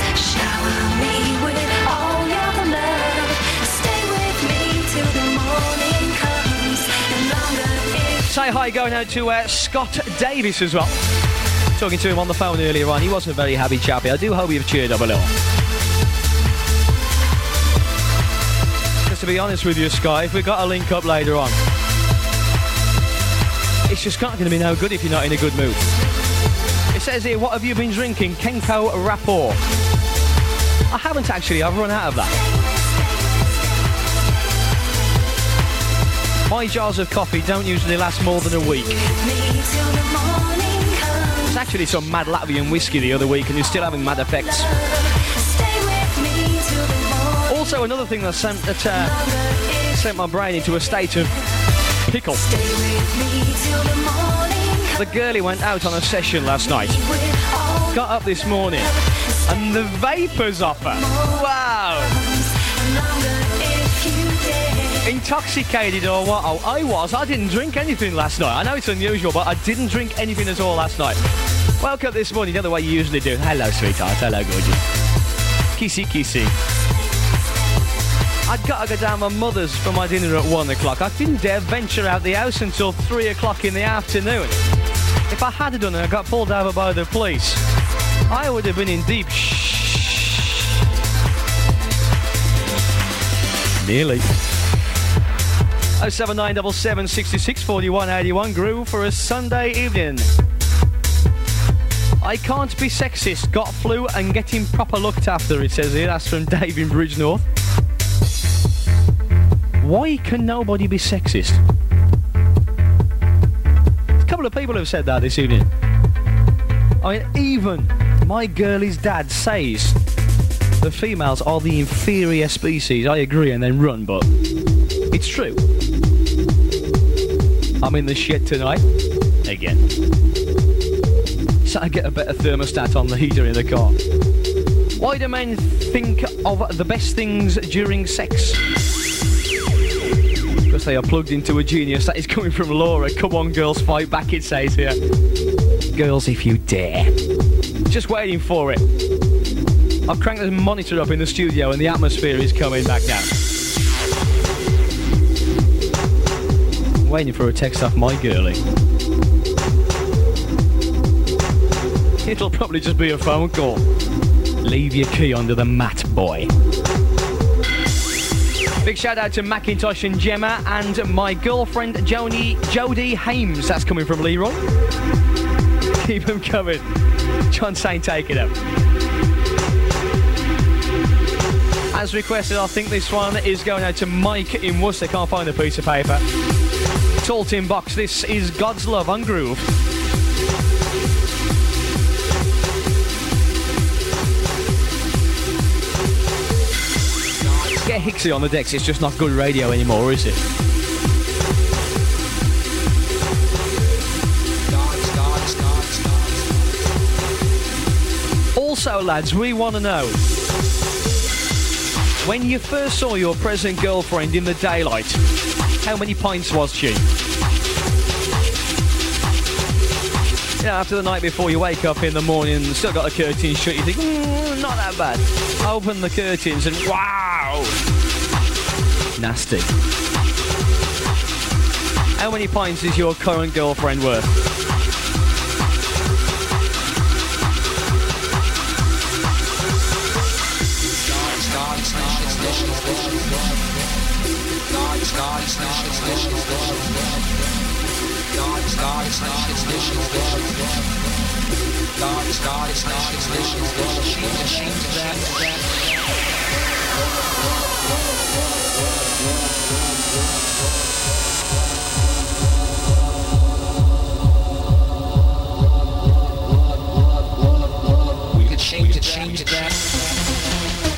Say hi going out to Scott Davis as well. Talking to him on the phone earlier on. He wasn't a very happy chappy. I do hope you've cheered up a little. Just to be honest with you, Sky, if we've got a link up later on, it's just not going to be no good if you're not in a good mood. It says here, what have you been drinking? Kenko Rapport. I haven't actually, I've run out of that. My jars of coffee don't usually last more than a week. It's actually some mad Latvian whiskey the other week and you're still having mad effects. Also another thing that sent my brain into a state of pickle. The girlie went out on a session last night. Got up this morning and the vapours off her. Wow! Intoxicated or what? Oh, I didn't drink anything last night. I know it's unusual, but I didn't drink anything at all last night. Woke up this morning the other way you usually do. Hello, sweetheart. Hello, gorgeous. Kissy, kissy. I'd got to go down my mother's for my dinner at 1 o'clock. I didn't dare venture out the house until 3 o'clock in the afternoon. If I had done it, I got pulled over by the police. I would have been in deep Nearly. 07977 66 41 81. Groove for a Sunday evening. I can't be sexist. Got flu and getting proper looked after, it says here. That's from Dave in Bridgenorth. Why can nobody be sexist? A couple of people have said that this evening. I mean, even my girlie's dad says the females are the inferior species. I agree and then run, but it's true. I'm in the shit tonight. Again. So I get a better thermostat on the heater in the car. Why do men think of the best things during sex? Because they are plugged into a genius. That is coming from Laura. Come on, girls, fight back, it says here. Girls, if you dare. Just waiting for it. I've cranked the monitor up in the studio and the atmosphere is coming back now. Waiting for a text off my girlie. It'll probably just be a phone call. Leave your key under the mat, boy. Big shout out to Macintosh and Gemma and my girlfriend Jodie Hames. That's coming from Leroy. Keep them coming. John Saint, take it up. As requested, I think this one is going out to Mike in Worcester. Can't find a piece of paper. Tall tin box. This is God's Love on Groove. Get Hicksy on the decks. It's just not good radio anymore, is it? Also, lads, we want to know, when you first saw your present girlfriend in the daylight, how many pints was she? Yeah, after the night before, you wake up in the morning, still got the curtains shut, you think, not that bad. Open the curtains and wow! Nasty. How many pints is your current girlfriend worth? We could change that.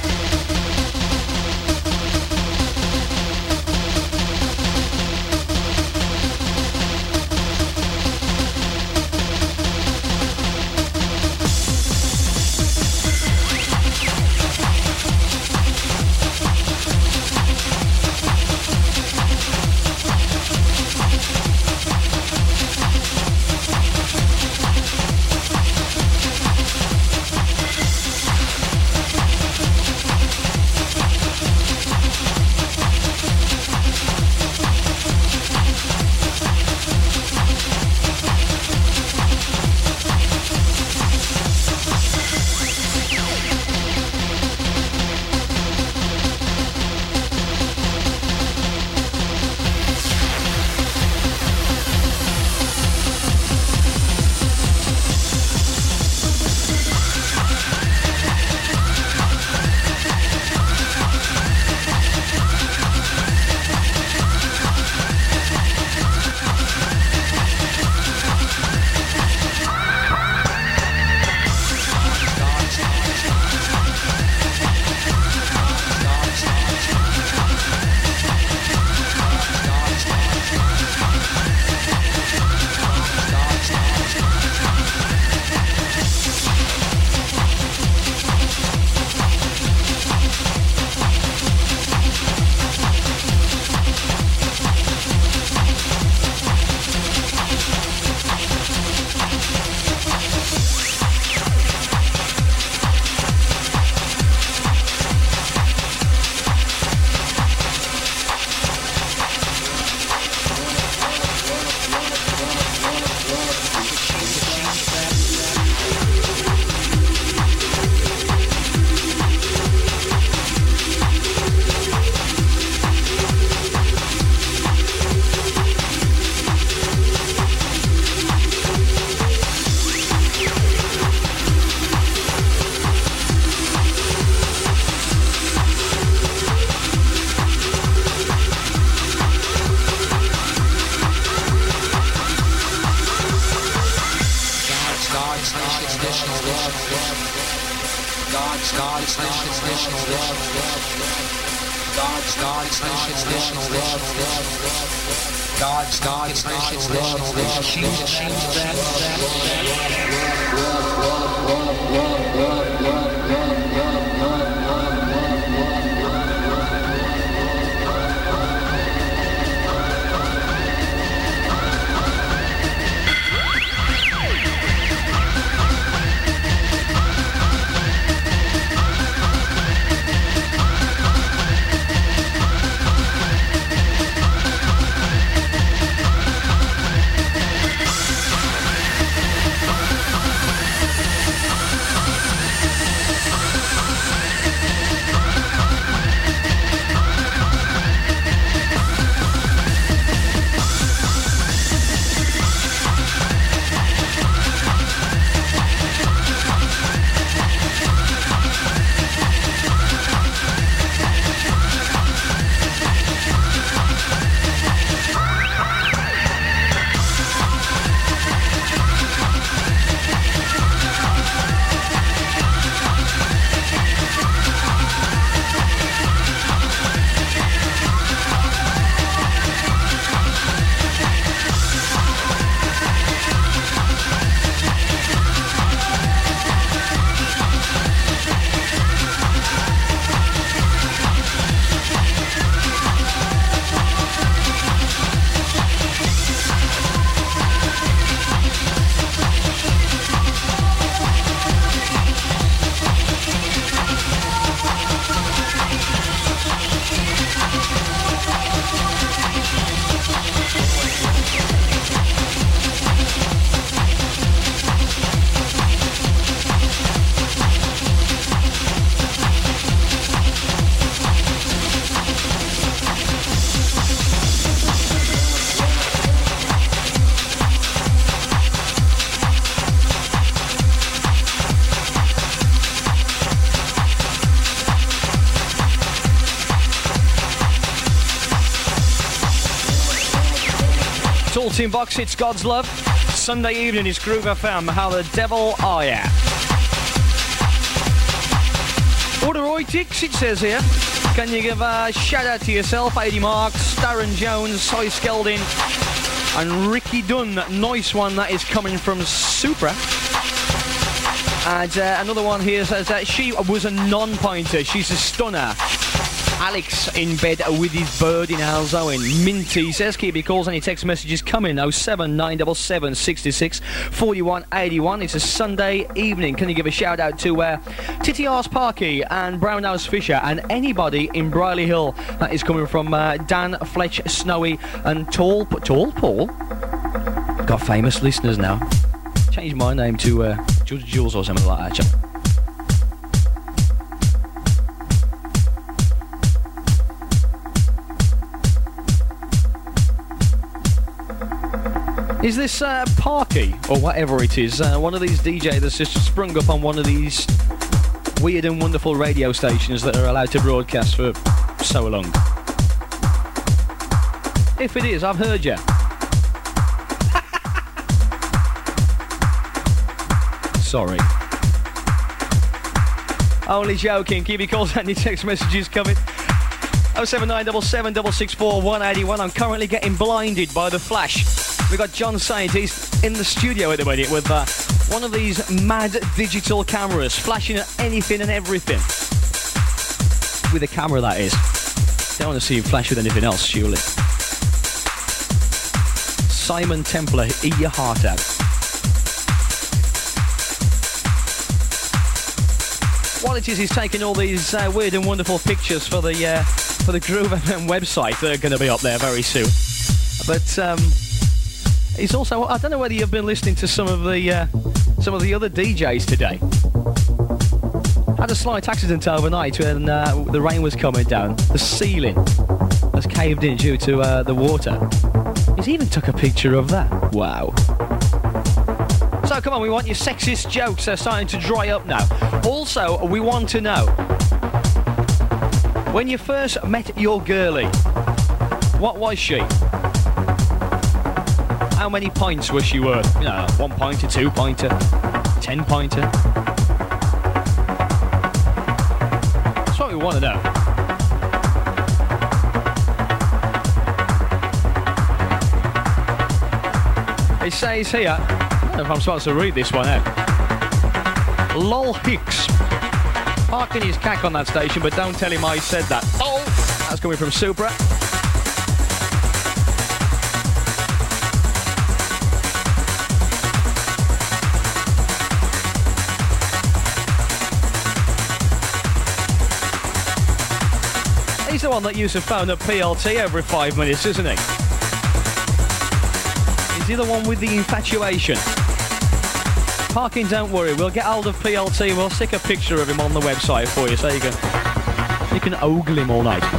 Built-in box, it's God's Love. Sunday evening is Groove FM. How the devil are ya? Order Oitix, it says here. Can you give a shout out to yourself, 80 Marks, Darren Jones, Cy Skelding, and Ricky Dunn? Nice one that is coming from Supra. And another one here says that she was a non-pointer. She's a stunner. Alex in bed with his bird in Alzo in Minty says keep your calls and your text messages coming. 07977 66 41 81. It's a Sunday evening. Can you give a shout out to Titty Arse Parky and Brownhouse Fisher and anybody in Briley Hill? That is coming from Dan Fletch Snowy and Tall Paul. Got famous listeners now. Change my name to Judge Jules or something like that. Is this Parky, or whatever it is, one of these DJs that's just sprung up on one of these weird and wonderful radio stations that are allowed to broadcast for so long? If it is, I've heard you. Sorry. Only joking. Keep your calls and your text messages coming. 07977 664 181. I'm currently getting blinded by the flash. We've got John Saint, he's in the studio at the minute with one of these mad digital cameras, flashing at anything and everything. With a camera, that is. Don't want to see him flash with anything else, surely. Simon Templar, eat your heart out. What it is, he's taking all these weird and wonderful pictures for the Groove FM website that are going to be up there very soon. But he's also, I don't know whether you've been listening to some of the other DJs today. Had a slight accident overnight when the rain was coming down. The ceiling has caved in due to the water. He's even took a picture of that. Wow. So come on, we want your sexist jokes. They're starting to dry up now. Also, we want to know, when you first met your girlie, what was she? How many pints was she worth? 1 pointer, 2 pointer, 10 pointer. That's what we want to know. It says here, I don't know if I'm supposed to read this one out. Lol Hicks. Parking his cack on that station, but don't tell him I said that. Oh! That's coming from Supra. He's the one that used to phone up PLT every 5 minutes, isn't he? Is he the one with the infatuation? Parking, don't worry, we'll get hold of PLT, we'll stick a picture of him on the website for you so you can ogle him all night.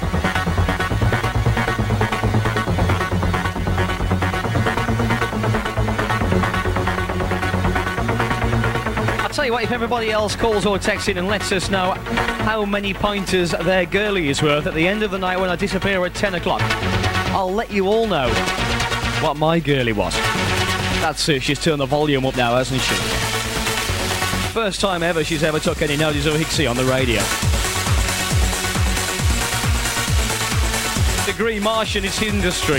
I'll tell you what, if everybody else calls or texts in and lets us know how many pointers their girlie is worth at the end of the night when I disappear at 10 o'clock, I'll let you all know what my girlie was. That's it, she's turned the volume up now, hasn't she? First time ever she's ever took any notice of Hixie on the radio. Degree Marsh in its industry.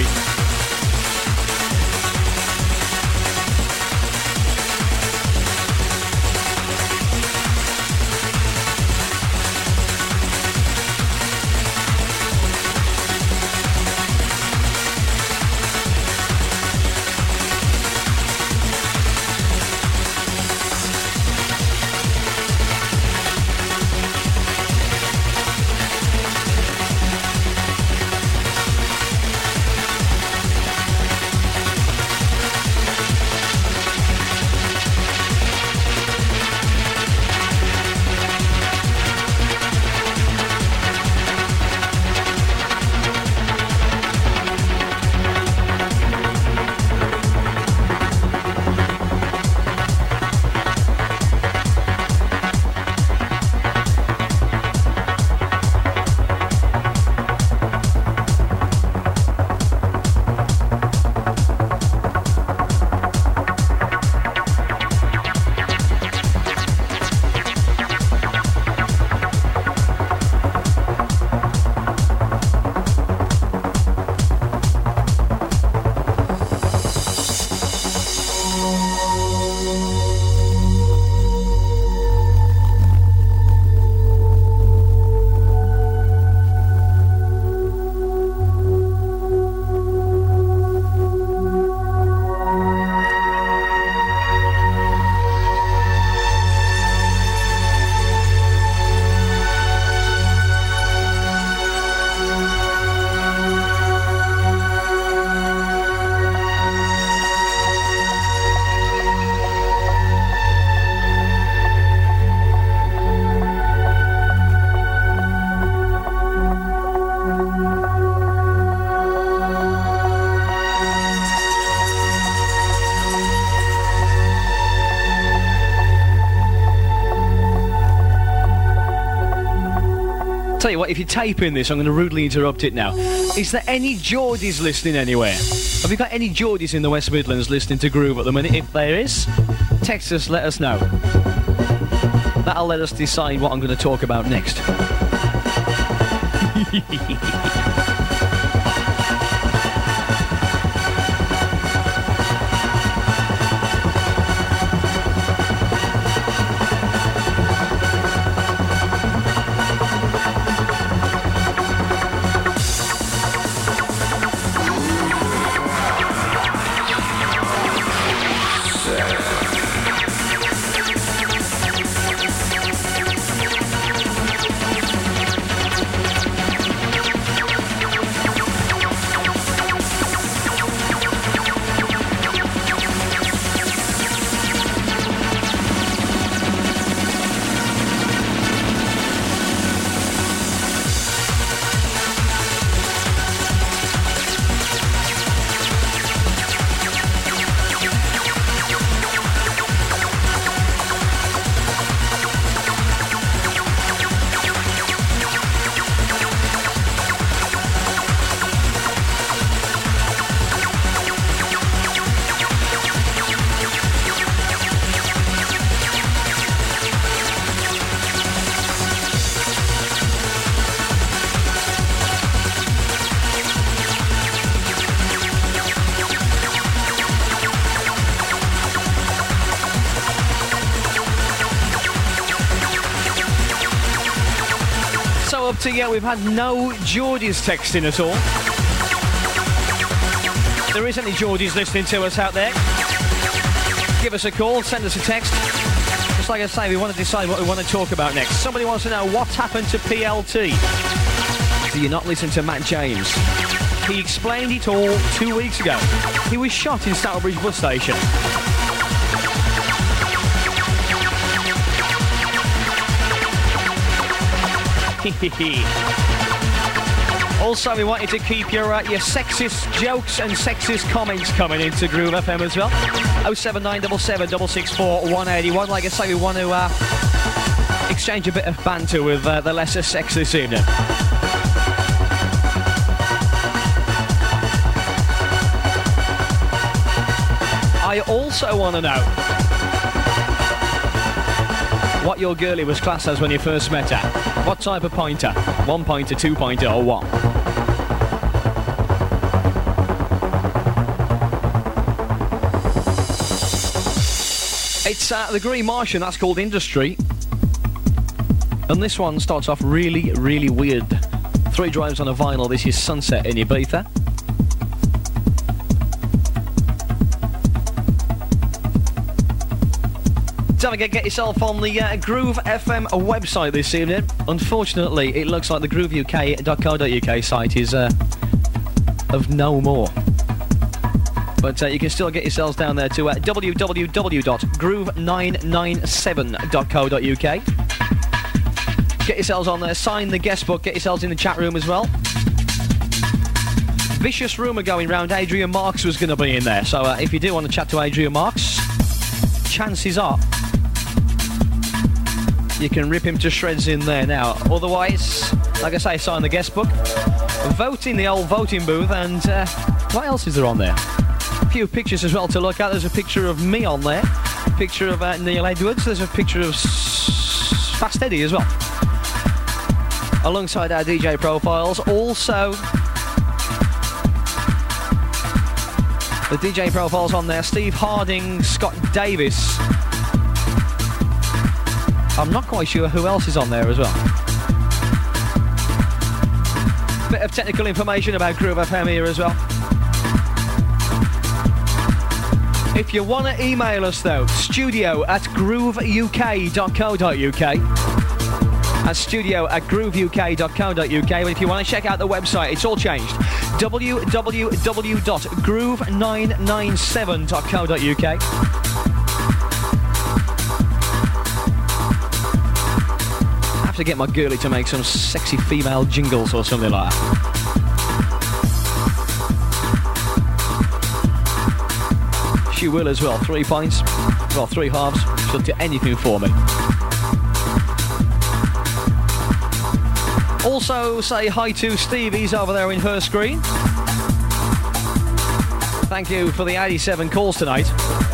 Tell you what, if you're taping this, I'm going to rudely interrupt it now. Is there any Geordies listening anywhere? Have you got any Geordies in the West Midlands listening to Groove at the minute? If there is, text us, let us know. That'll let us decide what I'm going to talk about next. Up to yet, we've had no Geordies texting at all. If there is any Geordies listening to us out there, give us a call, send us a text. Just like I say, we want to decide what we want to talk about next. Somebody wants to know what's happened to PLT. Do you not listen to Matt James? He explained it all 2 weeks ago. He was shot in Stourbridge bus station. Also, we want you to keep your sexist jokes and sexist comments coming into Groove FM as well. 07977 664 181. Like I say, we want to exchange a bit of banter with the lesser sex this evening. I also want to know what your girlie was classed as when you first met her. What type of pointer? 1 pointer, 2 pointer, or what? It's the Green Martian, that's called Industry. And this one starts off really, really weird. 3 drives on a vinyl, this is Sunset in Ibiza. Don't forget, get yourself on the Groove FM website this evening. Unfortunately, it looks like the grooveuk.co.uk site is of no more. But you can still get yourselves down there to www.groove997.co.uk. Get yourselves on there, sign the guest book, get yourselves in the chat room as well. Vicious rumour going round, Adrian Marks was going to be in there. So if you do want to chat to Adrian Marks, chances are you can rip him to shreds in there now. Otherwise, like I say, sign the guest book, vote in the old voting booth, and what else is there on there? A few pictures as well to look at. There's a picture of me on there, a picture of Neil Edwards, there's a picture of Fast Eddie as well, alongside our DJ profiles. Also, the DJ profiles on there, Steve Harding, Scott Davis. I'm not quite sure who else is on there as well. Bit of technical information about Groove FM here as well. If you want to email us though, studio@grooveuk.co.uk. That's studio@grooveuk.co.uk. But if you want to check out the website, it's all changed. www.groove997.co.uk. I have to get my girlie to make some sexy female jingles or something like that. She will as well. 3 points. Well, 3 halves. She'll do anything for me. Also, say hi to Stevie's over there in her screen. Thank you for the 87 calls tonight.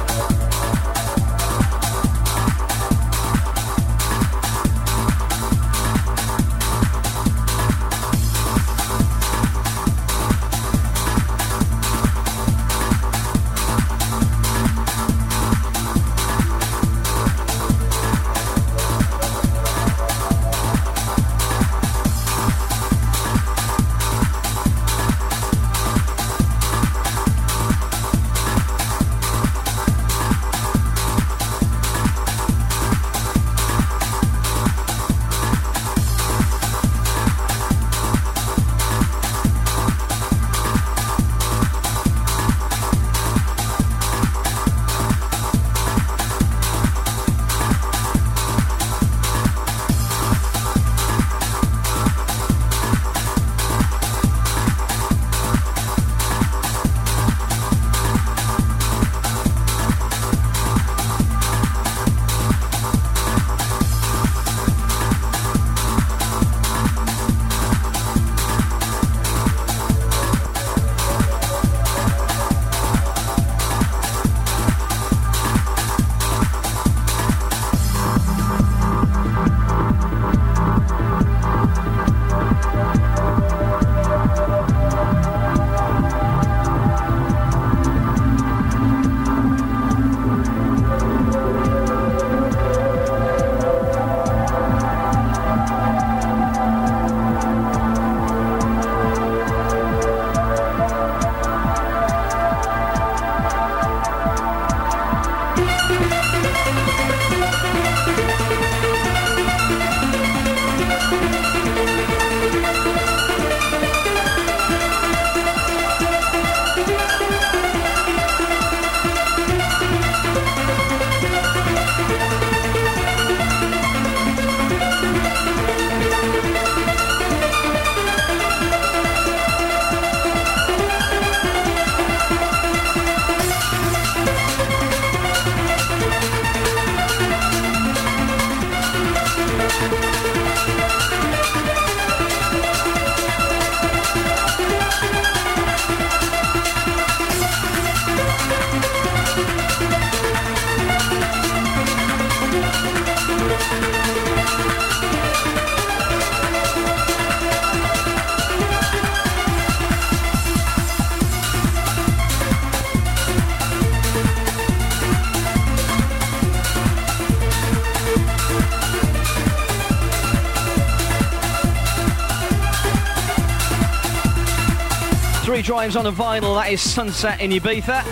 Drives on a vinyl, that is Sunset in Ibiza.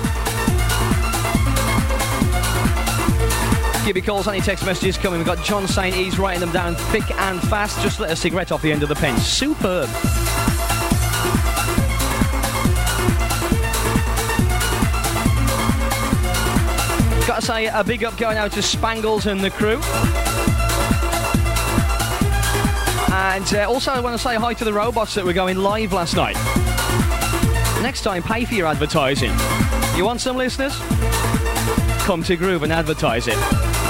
Keep your calls, any text messages coming. We've got John saying he's writing them down thick and fast. Just lit a cigarette off the end of the pen. Superb. Gotta say a big up going out to Spangles and the crew. And also I want to say hi to the robots that were going live last night. Next time, pay for your advertising. You want some listeners? Come to Groove and advertise it.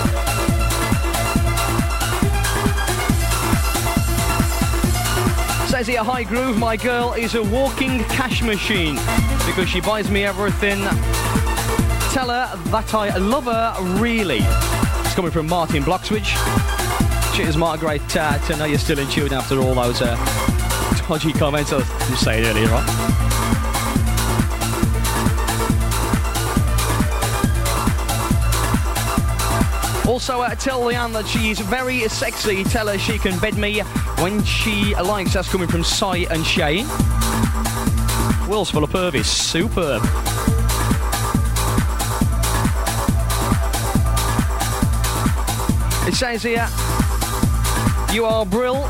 Says here, hi Groove, my girl is a walking cash machine because she buys me everything. Tell her that I love her, really. It's coming from Martin Bloxwich. Cheers, Mark, great to know you're still in tune after all those dodgy comments I was saying earlier on. Also, tell Leanne that she's very sexy. Tell her she can bed me when she likes. That's coming from Cy and Shane. Will's full of pervies. Superb. It says here, you are brill.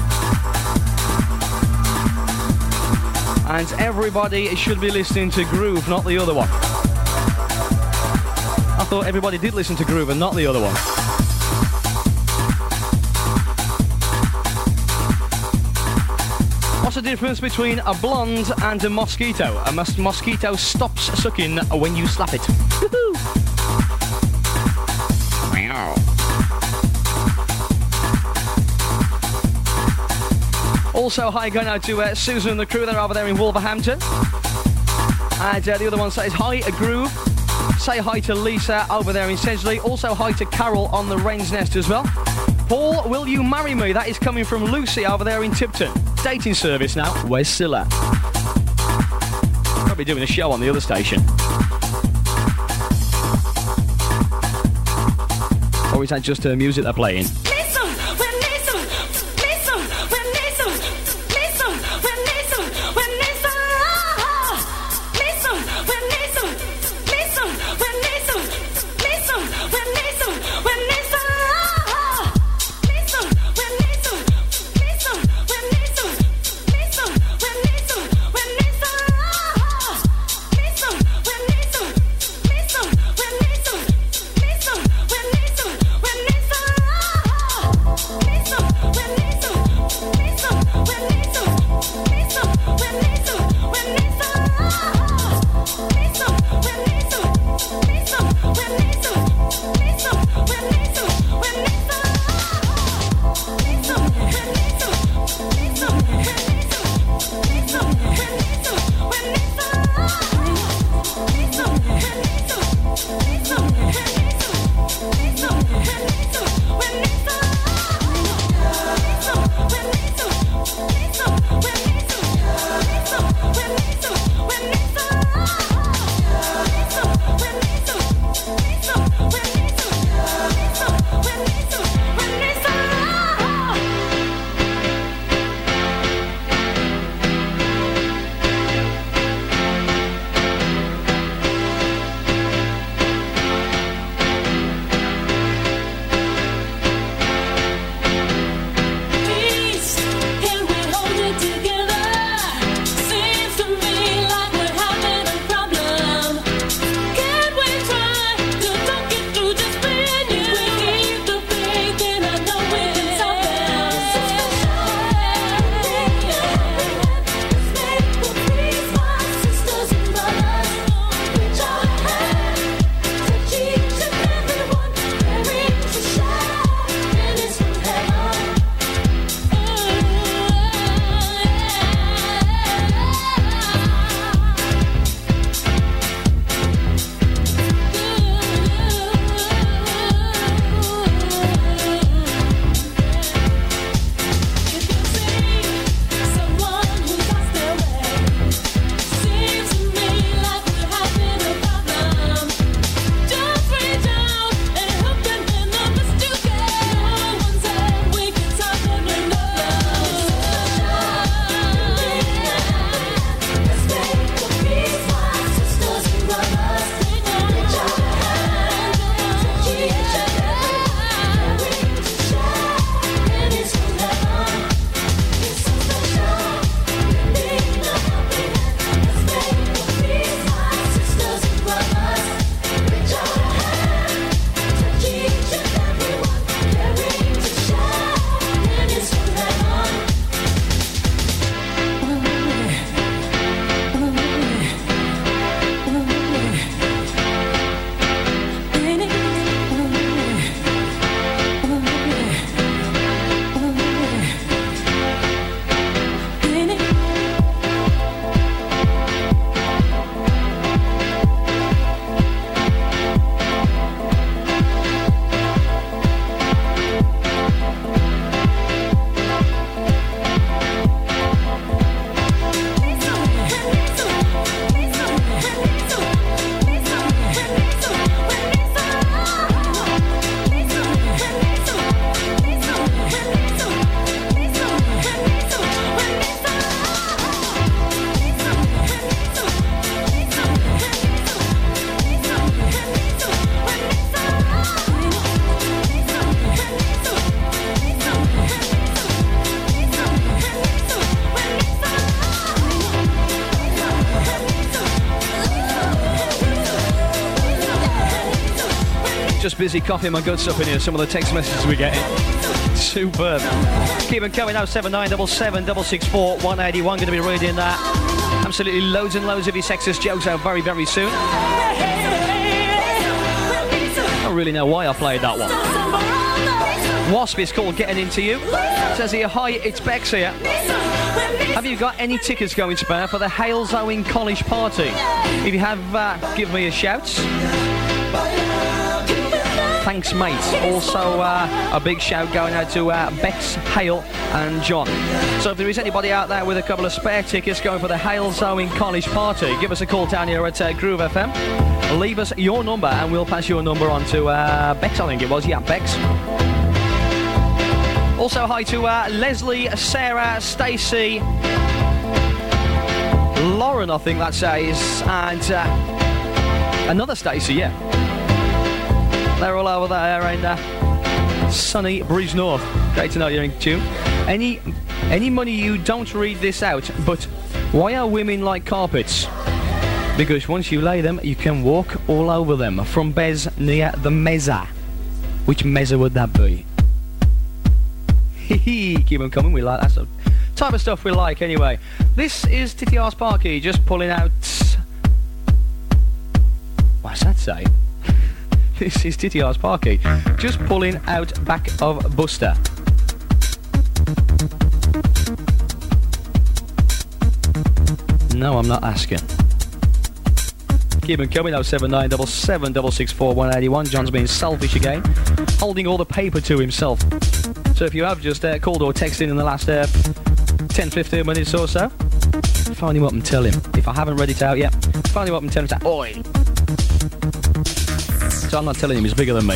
And everybody should be listening to Groove, not the other one. I thought everybody did listen to Groove and not the other one. What's the difference between a blonde and a mosquito? A mosquito stops sucking when you slap it. Woohoo! Wow. Also, hi going out to Susan and the crew that are over there in Wolverhampton. And the other one says, hi, a groove. Say hi to Lisa over there in Sedgley. Also, hi to Carol on the Wren's Nest as well. Paul, will you marry me? That is coming from Lucy over there in Tipton. Dating service now. Where's Scylla? Probably doing a show on the other station. Or is that just her music they're playing? Just busy copying my good stuff in here, some of the text messages we're getting. Superb. Keep them coming out, 7977 664 181. Going to be reading that. Absolutely loads and loads of your sexist jokes out very, very soon. I don't really know why I played that one. Wasp is called Getting Into You. Says here, hi, it's Bex here. Have you got any tickets going spare for the Hales Owen College party? If you have, give me a shout. Thanks, mate. Also, a big shout going out to Bex, Hale and John. So if there is anybody out there with a couple of spare tickets going for the Hales Owen College party, give us a call down here at Groove FM. Leave us your number and we'll pass your number on to Bex, I think it was. Yeah, Bex. Also, hi to Leslie, Sarah, Stacey, Lauren, I think that says, and another Stacey, yeah. They're all over there in sunny Bridge North. Great to know you're in tune. Any money you don't read this out, but why are women like carpets? Because once you lay them, you can walk all over them. From Bez near the Meza. Which Meza would that be? Keep them coming, we like that stuff. Type of stuff we like anyway. This is Titty Arse Parky just pulling out... What's that say? This is Titty Arse Parky just pulling out Back of Buster. No, I'm not asking. Keep them coming, 07977664181. John's being selfish again, holding all the paper to himself. So if you have just called or texted in the last 10-15 minutes or so, phone him up and tell him. If I haven't read it out yet, phone him up and tell him, oi! So I'm not telling him he's bigger than me.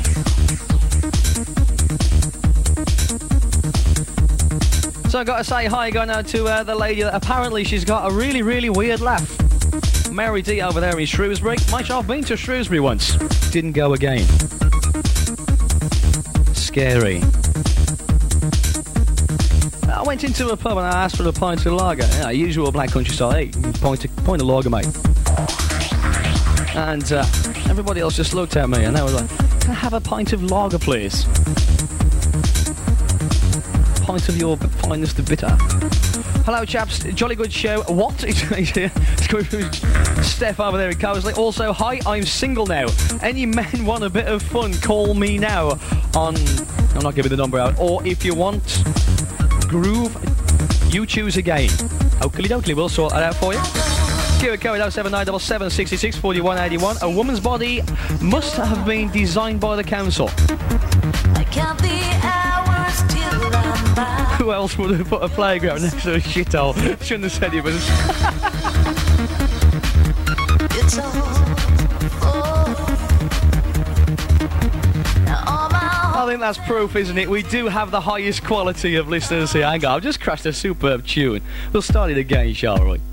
So I've got to say hi going out to the lady that apparently she's got a really, really weird laugh. Mary D over there in Shrewsbury. Mate, I've been to Shrewsbury once. Didn't go again. Scary. I went into a pub and I asked for a pint of lager. Yeah, usual black country style. Hey, point of lager, mate. And everybody else just looked at me and they were like, can I have a pint of lager, please? Pint of your finest of bitter. Hello, chaps. Jolly good show. What? It's coming from Steph over there in Cosley. Also, hi, I'm single now. Any men want a bit of fun, call me now on... I'm not giving the number out. Or if you want Groove, you choose again. Oakley dokley, we'll sort that out for you. Give it going, 07977664181. A woman's body must have been designed by the council. I count the hours till I'm by. Who else would have put a playground next to a shithole? Shouldn't have said it was. It's all I think that's proof, isn't it? We do have the highest quality of listeners here. Hang on, I've just crashed a superb tune. We'll start it again, shall we?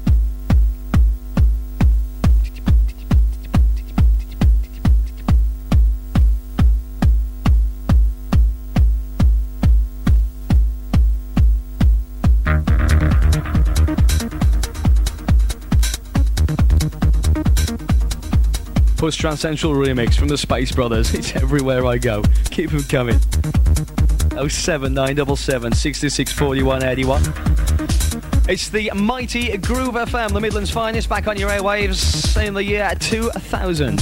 Push Trans Central remix from the Space Brothers. It's everywhere I go. Keep them coming. 07977 664181. It's the mighty Groove FM, the Midlands finest, back on your airwaves in the year 2000.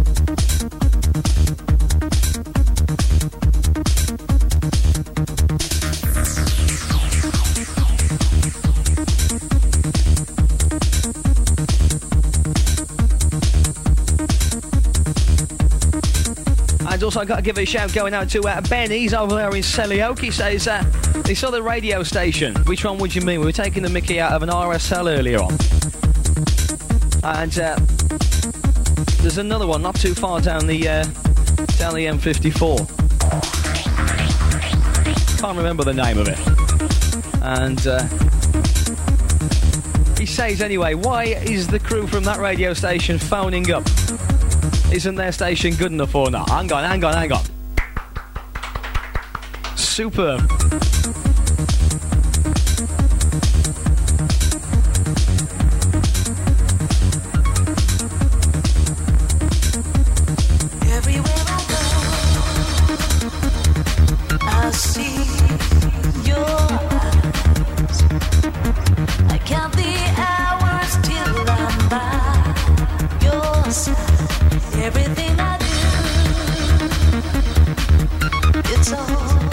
Also, I've got to give a shout going out to Ben. He's over there in Selly Oak. He says, he saw the radio station. Which one would you mean? We were taking the mickey out of an RSL earlier on. And there's another one not too far down the M54. Can't remember the name of it. And he says anyway, why is the crew from that radio station phoning up? Isn't their station good enough or not? Hang on. Superb. everywhere I go. I see your eyes. I count the hours till I'm by your side. Everything I do, it's all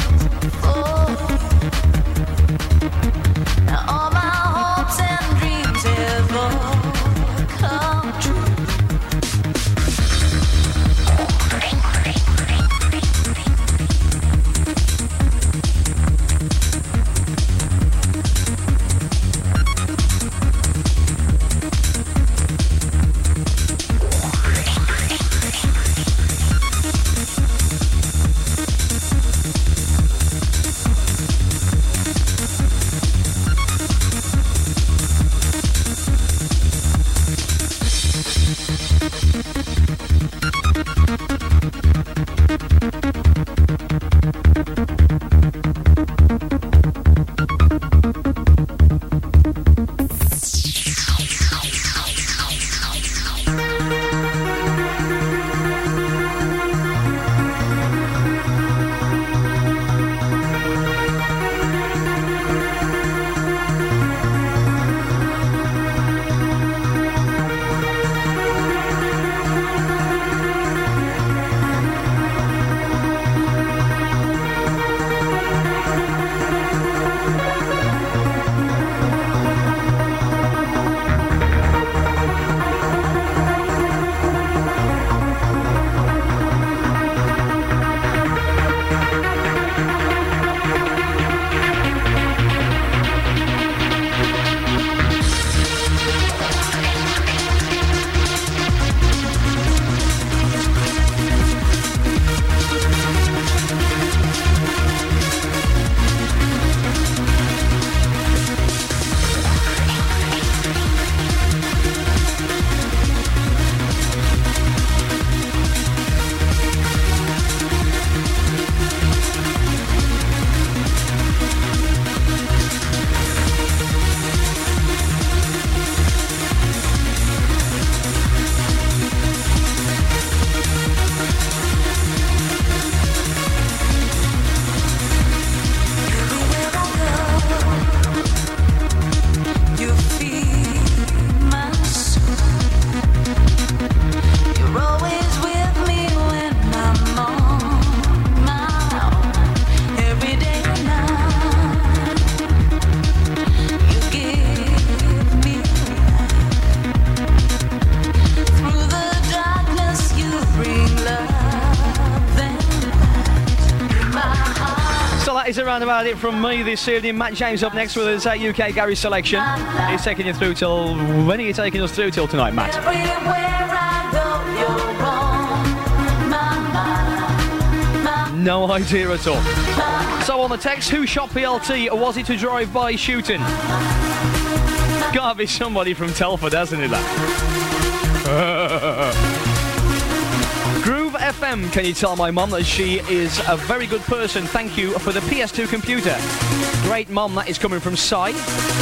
That is around about it from me this evening. Matt James up next with his UK Gary selection. He's taking you through till... When are you taking us through till tonight, Matt? No idea at all. So on the text, who shot PLT, or was it a drive-by shooting? Gotta be somebody from Telford, hasn't it, that? Groove FM, can you tell my mum that she is a very good person? Thank you for the PS2 computer. Great mum, that is coming from Si.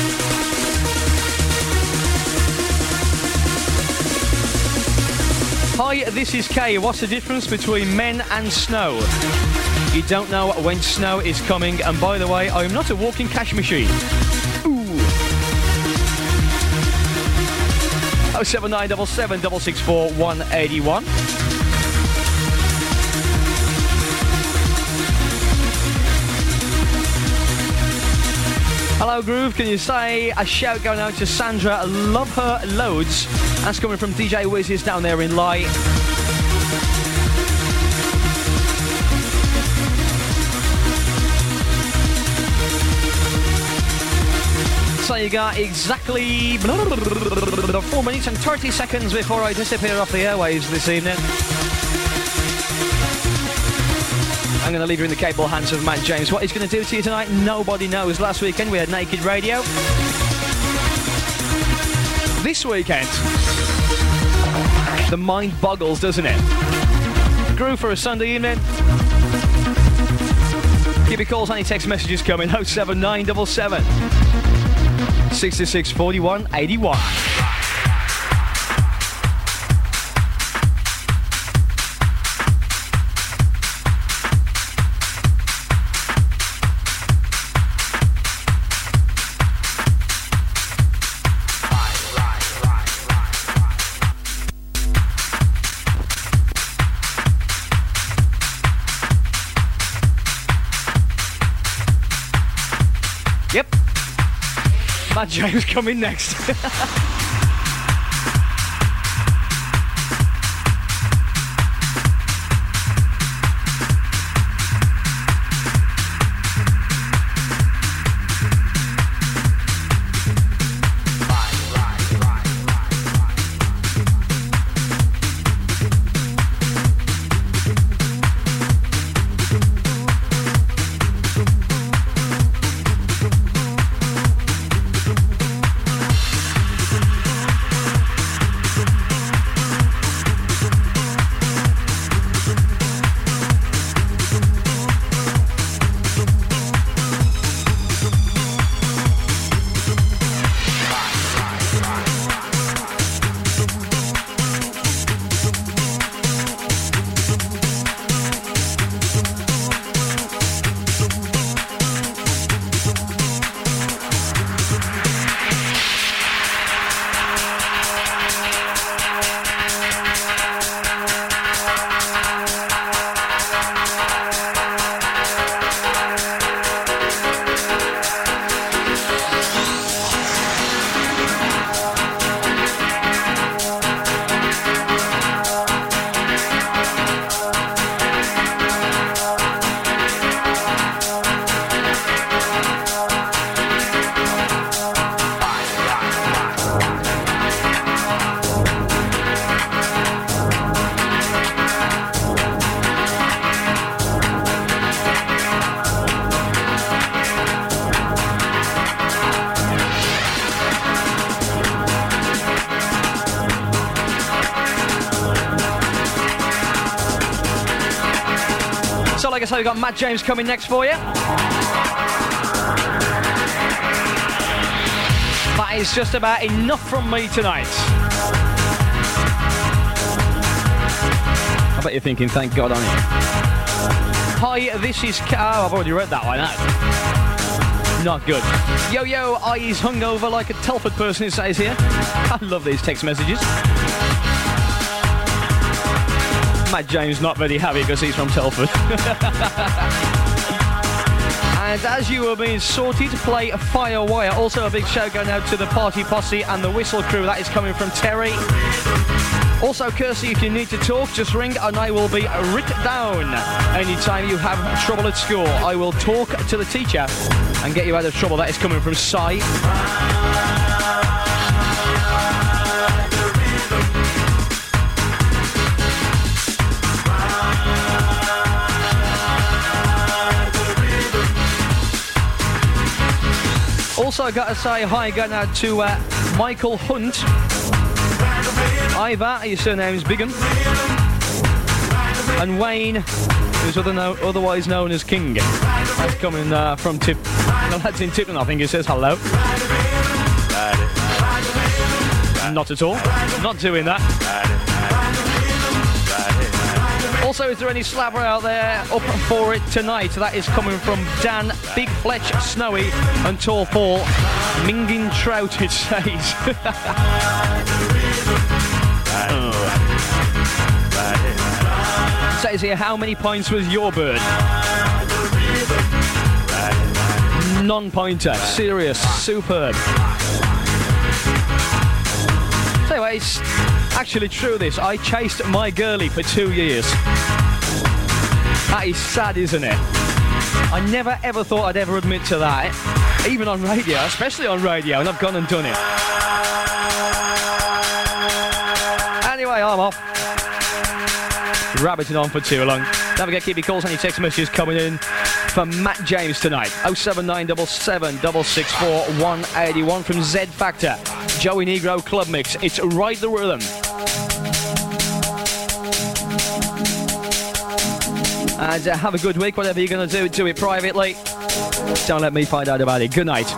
Hi, this is Kay. What's the difference between men and snow? You don't know when snow is coming, and by the way, I am not a walking cash machine. Ooh. 07977 664 181. Hello Groove, can you say a shout going out to Sandra? Love her loads. That's coming from DJ Wizzes down there in Lye. So you got exactly 4 minutes and 30 seconds before I disappear off the airwaves this evening. I'm going to leave you in the capable hands of Matt James. What he's going to do to you tonight, nobody knows. Last weekend we had Naked Radio. This weekend, the mind boggles, doesn't it? Groove for a Sunday evening. Keep your calls, any text messages coming. 07977 66 41 81. Yep. Matt James coming next. Like I say, we've got Matt James coming next for you. That is just about enough from me tonight. I bet you're thinking, thank God, aren't you? Hi, this is... Oh, I've already read that one out. Not good. Yo, eyes hungover like a Telford person, it says here. I love these text messages. Matt James not very happy because he's from Telford. And as you were being sorted to play a Firewire, also a big shout going out to the Party Posse and the Whistle Crew. That is coming from Terry. Also, Kirsty, if you need to talk, just ring and I will be written down. Anytime you have trouble at school, I will talk to the teacher and get you out of trouble. That is coming from Si. Also, I gotta say hi going out to Michael Hunt. Ivor, his surname's Bigham. And Wayne, who's otherwise known as King. That's coming from Tip. No, that's in Tipton, I think. He says hello. Not at all. Not doing that. Also, is there any slabber out there up for it tonight? That is coming from Dan, Big Fletch, Snowy, and Tall Paul. Minging trout, it says. Says here, how many points was your bird? Non-pointer. Serious. Superb. So anyway, it's actually true this. I chased my girlie for 2 years. That is sad, isn't it? I never ever thought I'd ever admit to that. Even on radio, especially on radio, and I've gone and done it. Anyway, I'm off. Rabbiting on for too long. Don't forget, keep your calls and your text messages coming in for Matt James tonight. 07977 664 181 from Z Factor. Joey Negro Club Mix. It's Ride the Rhythm. And have a good week. Whatever you're going to do it privately. Don't let me find out about it. Good night.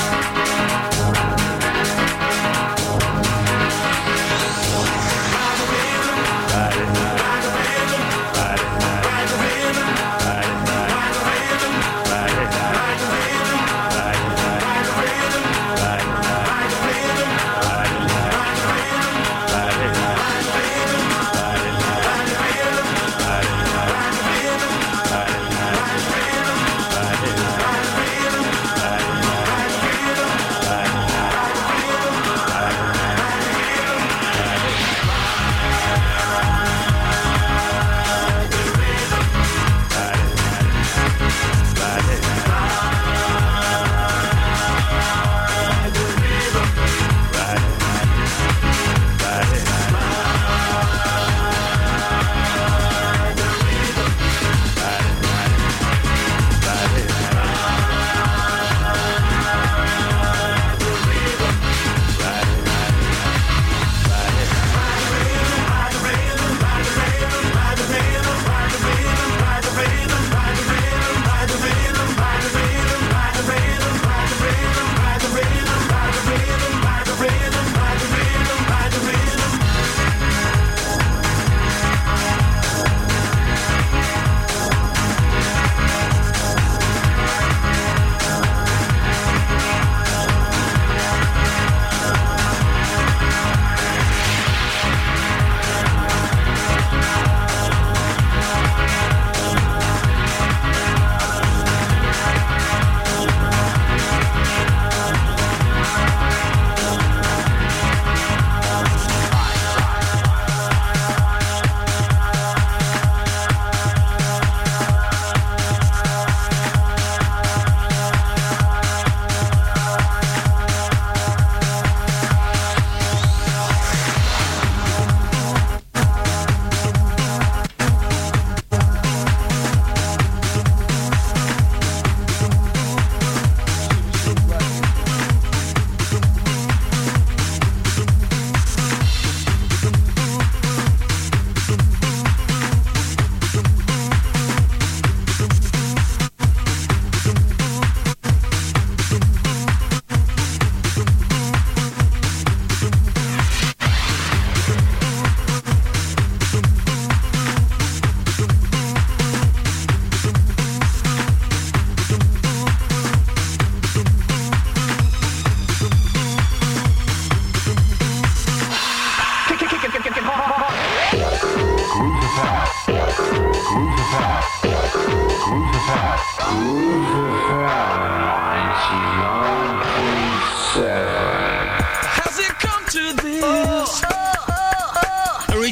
Ride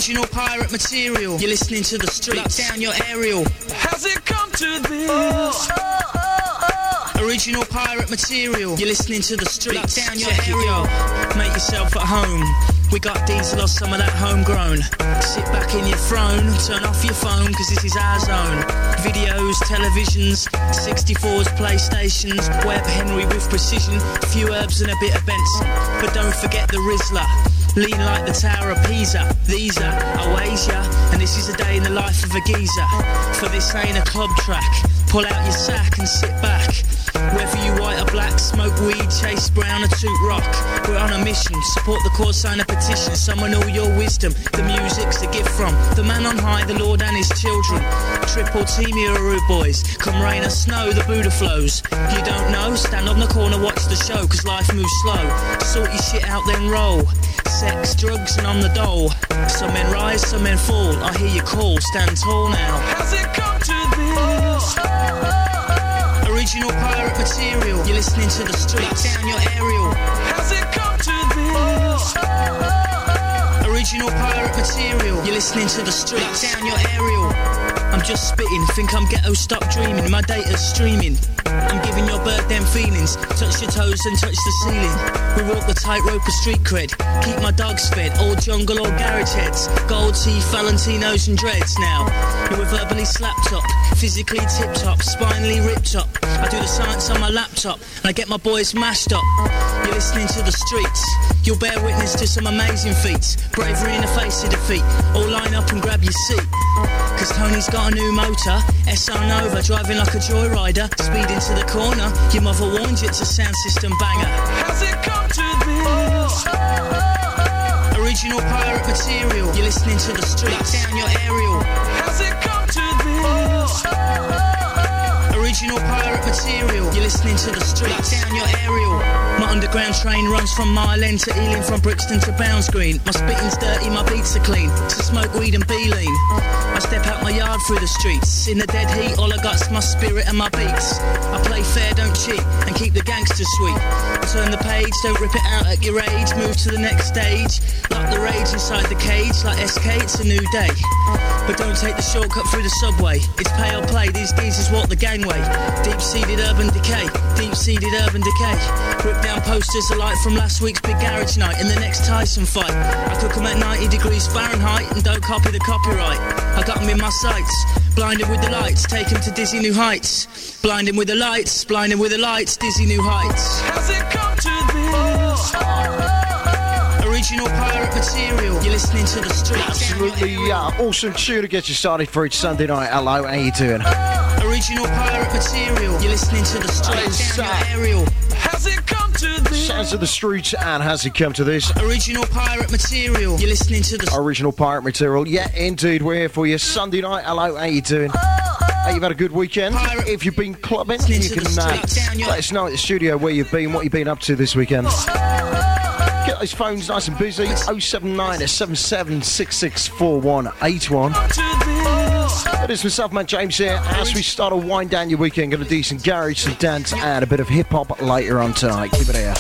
Original pirate material. You're listening to the streets. Lock down your aerial. How's it come to this? Original pirate material. You're listening to the streets. Lock down your aerial. Make yourself at home. We got diesel or some of that homegrown. Sit back in your throne, turn off your phone, cause this is our zone. Videos, televisions, 64s, PlayStations, Webb Henry with precision, few herbs and a bit of Benson. But don't forget the Rizzler. Lean like the Tower of Pisa. These are Oasia, and this is a day in the life of a geezer. For this ain't a club track. Pull out your sack and sit back. Whether you white or black, smoke weed, chase brown or toot rock. We're on a mission, support the cause, sign a petition, summon all your wisdom. The music's a gift from the man on high, the Lord and his children. Triple team Uru boys, come rain or snow, the Buddha flows. You don't know? Stand on the corner, watch the show, cause life moves slow. Sort your shit out, then roll. Sex, drugs and on the dole. Some men rise, some men fall. I hear you call, stand tall now. How's it come to this? Original pirate material. You're listening to the streets. Lock down your aerial. How's it come to this? Original pirate material. You're listening to the streets. Lock down your aerial. I'm just spitting, think I'm ghetto, stop dreaming. My data's streaming. I'm giving your bird them feelings. Touch your toes and touch the ceiling. We walk the tightrope of street cred. Keep my dogs fed, all jungle or garage heads. Gold teeth, Valentinos and dreads now. You were verbally slapped up, physically tip-top, spinally ripped up. I do the science on my laptop, and I get my boys mashed up. You're listening to the streets. You'll bear witness to some amazing feats. Bravery in the face of defeat. All line up and grab your seat. Cause Tony's got a new motor, SR Nova, driving like a joyrider. Speed into the corner, your mother warned you it's a sound system banger. How's it come to this? Original pirate material. You're listening to the streets. Lock down your aerial. How's it come to this? Original pirate material. You're listening to the streets. Lock down your aerial. My underground train runs from Mile End to Ealing, from Brixton to Bounds Green. My spitting's dirty, my beats are clean. So smoke weed and be lean. I step out my yard through the streets. In the dead heat, all I got's my spirit and my beats. I play fair, don't cheat, and keep the gangsters sweet. Turn the page, don't rip it out at your age. Move to the next stage. Lock the rage inside the cage. Like SK, it's a new day. But don't take the shortcut through the subway. It's pay or play, these geezers walk the gangway. Deep-seated urban decay. Deep-seated urban decay. Rip down posters alike from last week's big garage night and the next Tyson fight. I cook them at 90 degrees Fahrenheit and don't copy the copyright. I got them in my sights, blinded with the lights, take them to dizzy new heights. Blinding with the lights, blinding with the lights, dizzy new heights. How's it come to this? Original pirate material. You're listening to the streets. Absolutely awesome tune to get you started for each Sunday night. Hello, how you doing? Original pirate material. You're listening to the streets. Down your aerial. How's it come to this? Sounds of the streets, and has it come to this? Original pirate material. You're listening to the Original pirate material. Yeah, indeed, we're here for you Sunday night. Hello, how you doing? Hey, you've had a good weekend? If you've been clubbing, you can let us know at the studio where you've been, what you've been up to this weekend. Get those phones nice and busy. 079 77 664181. It is myself, Matt James here. As we start to wind down your weekend, got a decent garage, some dance, and a bit of hip hop later on tonight. Keep it here.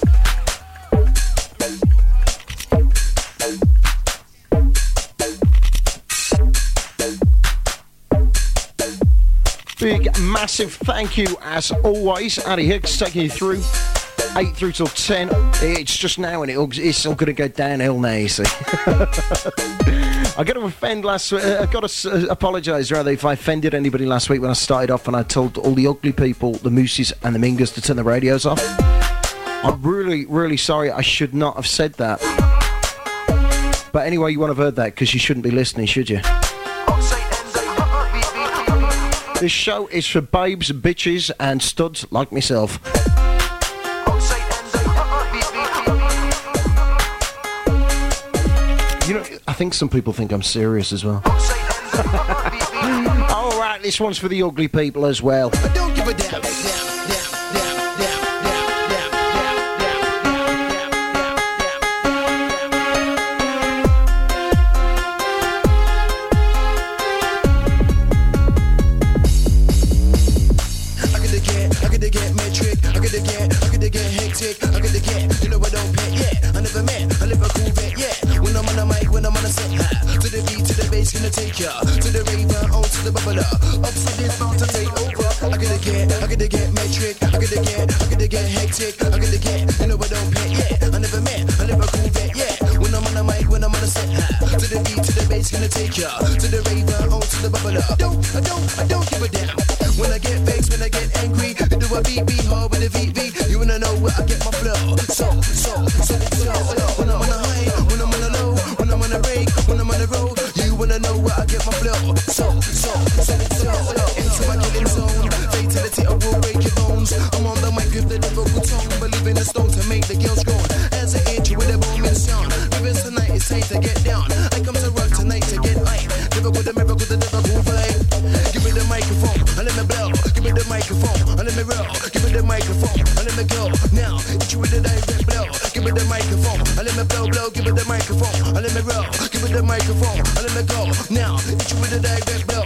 Big, massive thank you as always. Andy Hicks taking you through 8 through till 10. It's just now and it's all going to go downhill now, you see. I got to apologise rather if I offended anybody last week when I started off and I told all the ugly people, the moosies and the mingers to turn the radios off. I'm really, really sorry. I should not have said that. But anyway, you won't have heard that because you shouldn't be listening, should you? This show is for babes, bitches and studs like myself. You know, I think some people think I'm serious as well. Alright, this one's for the ugly people as well. But don't give a damn. up, so this bound to take over. I gotta get metric. I gotta get hectic. I gotta get, you know I don't pay, yeah. I never cool vet, yeah. When I'm on the mic, when I'm on the set, to the beat, to the bass, gonna take ya. To the raver, on to the bubbler. I don't give a damn. When I get vexed, when I get angry, I do a beat hard with a VV. You wanna know where I get my flow? So. When I'm on the high, when I'm on the low, when I'm on the break, when I'm on the road, you wanna know where I get my flow? So. Into my killing zone, fatality, I will break your bones. I'm on the mic with the lyrical tone, believe in the stone to make the girls groan. As I hit you with a booming sound, rivers tonight, it's time to get down. I come to rock tonight to get hype. Lyrical, the miracle, the lyrical vibe. Give me the microphone, and let me blow. Give me the microphone, and let me roll. Give me the microphone, and let me go. Now, hit you with the direct blow. Give me the microphone, and let me blow. Give me the microphone, and let me roll. Give me the microphone, and let me go. Now, hit you with the direct blow.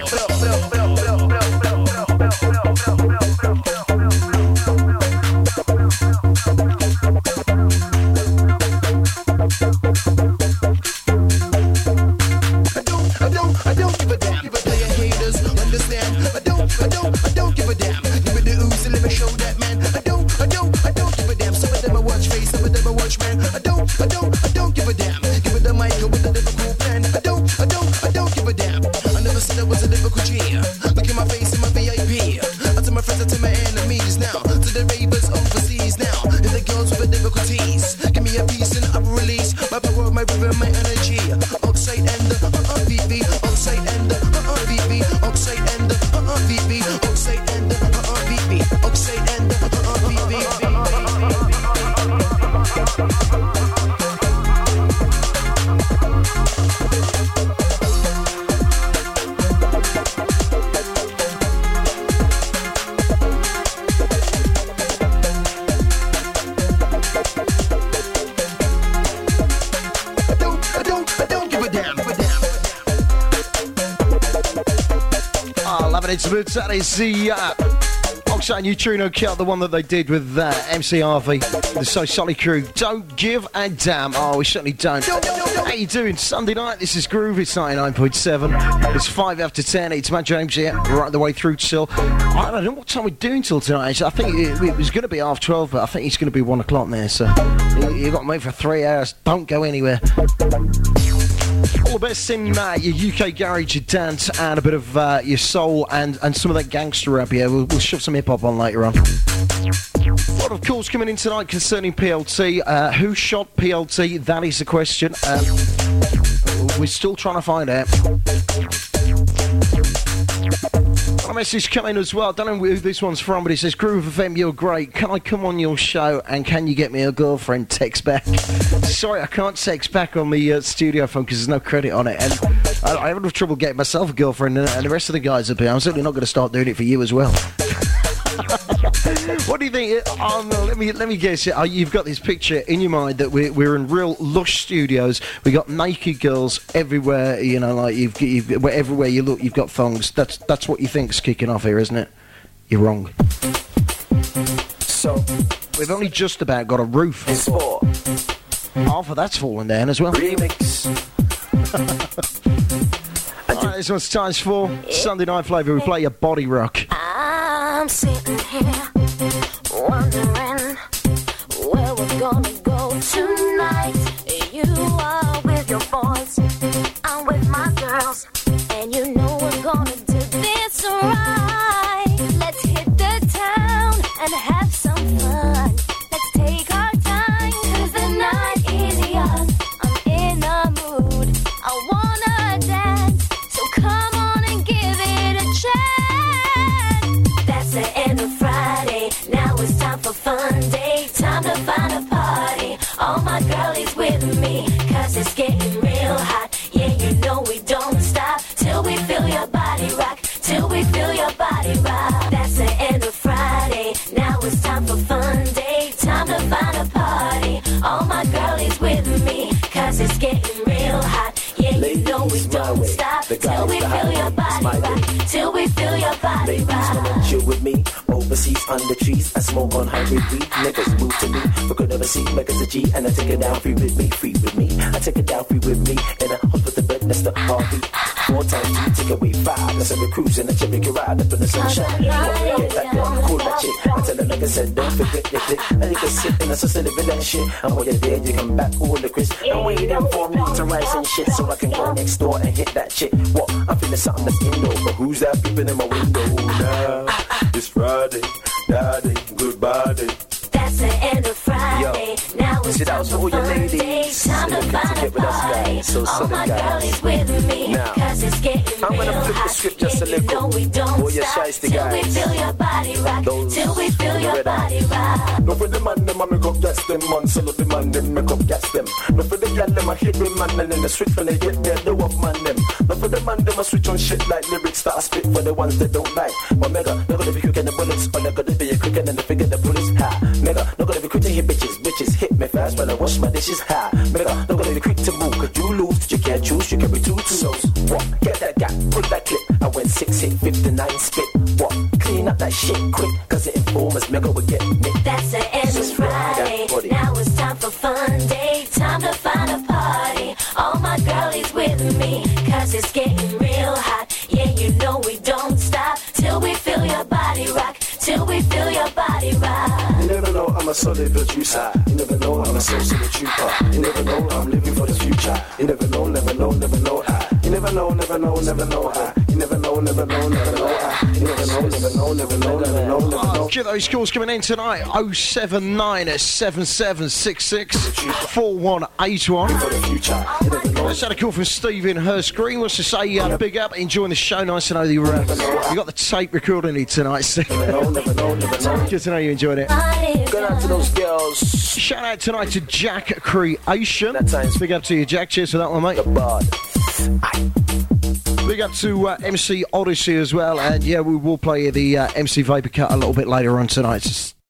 I don't give a damn. Give a player haters, understand? I don't give a damn. Give me the ooze and let me show that man. I don't give a damn. Some of them I watch face, some of them I watch man. I don't give a damn. Give me the mic with the lyrical plan. I don't give a damn. I never said I was a lyrical G. Look at my face in my VIP. I tell my friends, I tell my enemies now. To the ravers overseas now. And the girls with the lyrical tease. Give me a piece and I will release my power, my rhythm, my energy. Oxide and the VV. Oxide and the VV. Oxide and the VV. Oxide and the VV. Oxide and the VV. It's good. That is the Oxide Neutrino Kill, the one that they did with MC Harvey, the So Solid crew. Don't give a damn. Oh, we certainly don't. How you doing? Sunday night, this is Groove. It's 99.7. It's 5 after 10. It's Matt James here, right the way through till, I don't know what time we're doing till tonight. I think it was going to be 12:30, but I think it's going to be 1 o'clock there. So you got me for 3 hours. Don't go anywhere. All the best in your UK garage, your dance, and a bit of your soul and some of that gangster rap. Yeah, we'll shove some hip hop on later on. A lot of calls coming in tonight concerning PLT. Who shot PLT? That is the question. We're still trying to find out. A message coming as well. I don't know who this one's from, but it says, Groove FM, you're great. Can I come on your show and can you get me a girlfriend? Text back. Sorry, I can't text back on the studio phone because there's no credit on it. And I have enough trouble getting myself a girlfriend and the rest of the guys up here. I'm certainly not going to start doing it for you as well. What do you think? Oh, no, let me guess. You've got this picture in your mind that we're in real lush studios. We got naked girls everywhere. You know, like you've everywhere you look, you've got thongs. That's what you think's kicking off here, isn't it? You're wrong. So we've only just about got a roof. Half of that's fallen down as well. Remix. Alright, this one's times 4. Sunday Night Flavour. We play your body rock. I'm sitting here wondering where we're gonna go tonight. You are with your boys, I'm with my girls, and you know we're gonna do this right. Let's hit the town and have some fun. Let's take our time, 'cause the night is young. I'm in the mood, I wanna dance, so come on and give it a chance. That's the end of Friday, now it's time for fun day. Time to find a party, all my girlies with me, 'cause it's getting real hot. Yeah, you know we don't stop till we feel your body rock, till we feel your body rock. That's the end of Friday, now it's time for fun day. Time to find a party, all my girlies with me, 'cause it's getting real hot. Yeah, you know we don't stop till we feel your body rock, till we feel your body rock. Chill with me, overseas. seats under trees. I smoke on hybrid weed. Niggas move to me. For good of a seat, make us a G. And I take it down free with me, free with me. I take it down free with me. And I hop with the bed, that's the heartbeat. 4 times 2, take away 5. Let's have a cruise in a Chevy ride up in the sunshine. Get that girl, cool that chick. I tell her like I said, don't forget your click. And you can sit in a society with that shit. And when you're there, you come back all the crisp. And waiting for me to rise and shit. So I can go next door and hit that chick. What? I'm feeling something that's indoor. But who's that peeping in my window now? It's Friday, Daddy, goodbye day. That's the end of Friday. Now it's time for fun day. Time to find a party. All my girlies with me. Cause it's getting I'm gonna real flip the hot. script just a Yeah, you little. know we don't Oh, yeah, stop shiesty till we guys. feel your body rock. Those Till we feel your red body rock. No for the man, them I make up gas them. Man, solo the man, them make up gas them. No for the gal, them I hit them, man. And then the switch when they get there, they up man them. No for the man, them I switch on shit like lyrics that I spit for the ones that don't like. But mega, no gonna be quick and the bullets. Or no gonna be a quick and the figure the bullets. Ha, mega, no gonna be quick to hit bitches. Bitches hit me fast when I wash my dishes. Ha, mega, no gonna be quick to move. Cause you lose, you can't choose, you can be 2 2. What? Get that gap, pull that clip. I went 6 hit, 59 spit. What? Clean up that shit quick. Cause it informers mega will get nicked. That's the end of Friday. Now it's time for fun day. Time to find a party. All my girlies with me. Cause it's getting real hot. Yeah, you know we don't stop till we feel your body rock. Till we feel your body rock. You never know I'm a solid producer. You never know I'm a social trooper. You never know I'm living for the future. You never know, never know, never know I. You never know, never know, never know I. You never know, never know, never know I. You never know, never know, never know, never know, never know. Get those calls coming in tonight. 079 7766 4181. For the future. You never know. Let's have a call from Steve in Hurst Green. Wants to say big up, enjoying the show. Nice to know that you got the tape recording it tonight, Steve. Never know. Good to know you enjoyed it. Go out to those girls. Shout out tonight to Jack Creation. That time's Big up to you, Jack. Cheers for that one, mate. the bud. Big up to MC Odyssey as well. And yeah, we will play the MC Vapor Cut a little bit later on tonight.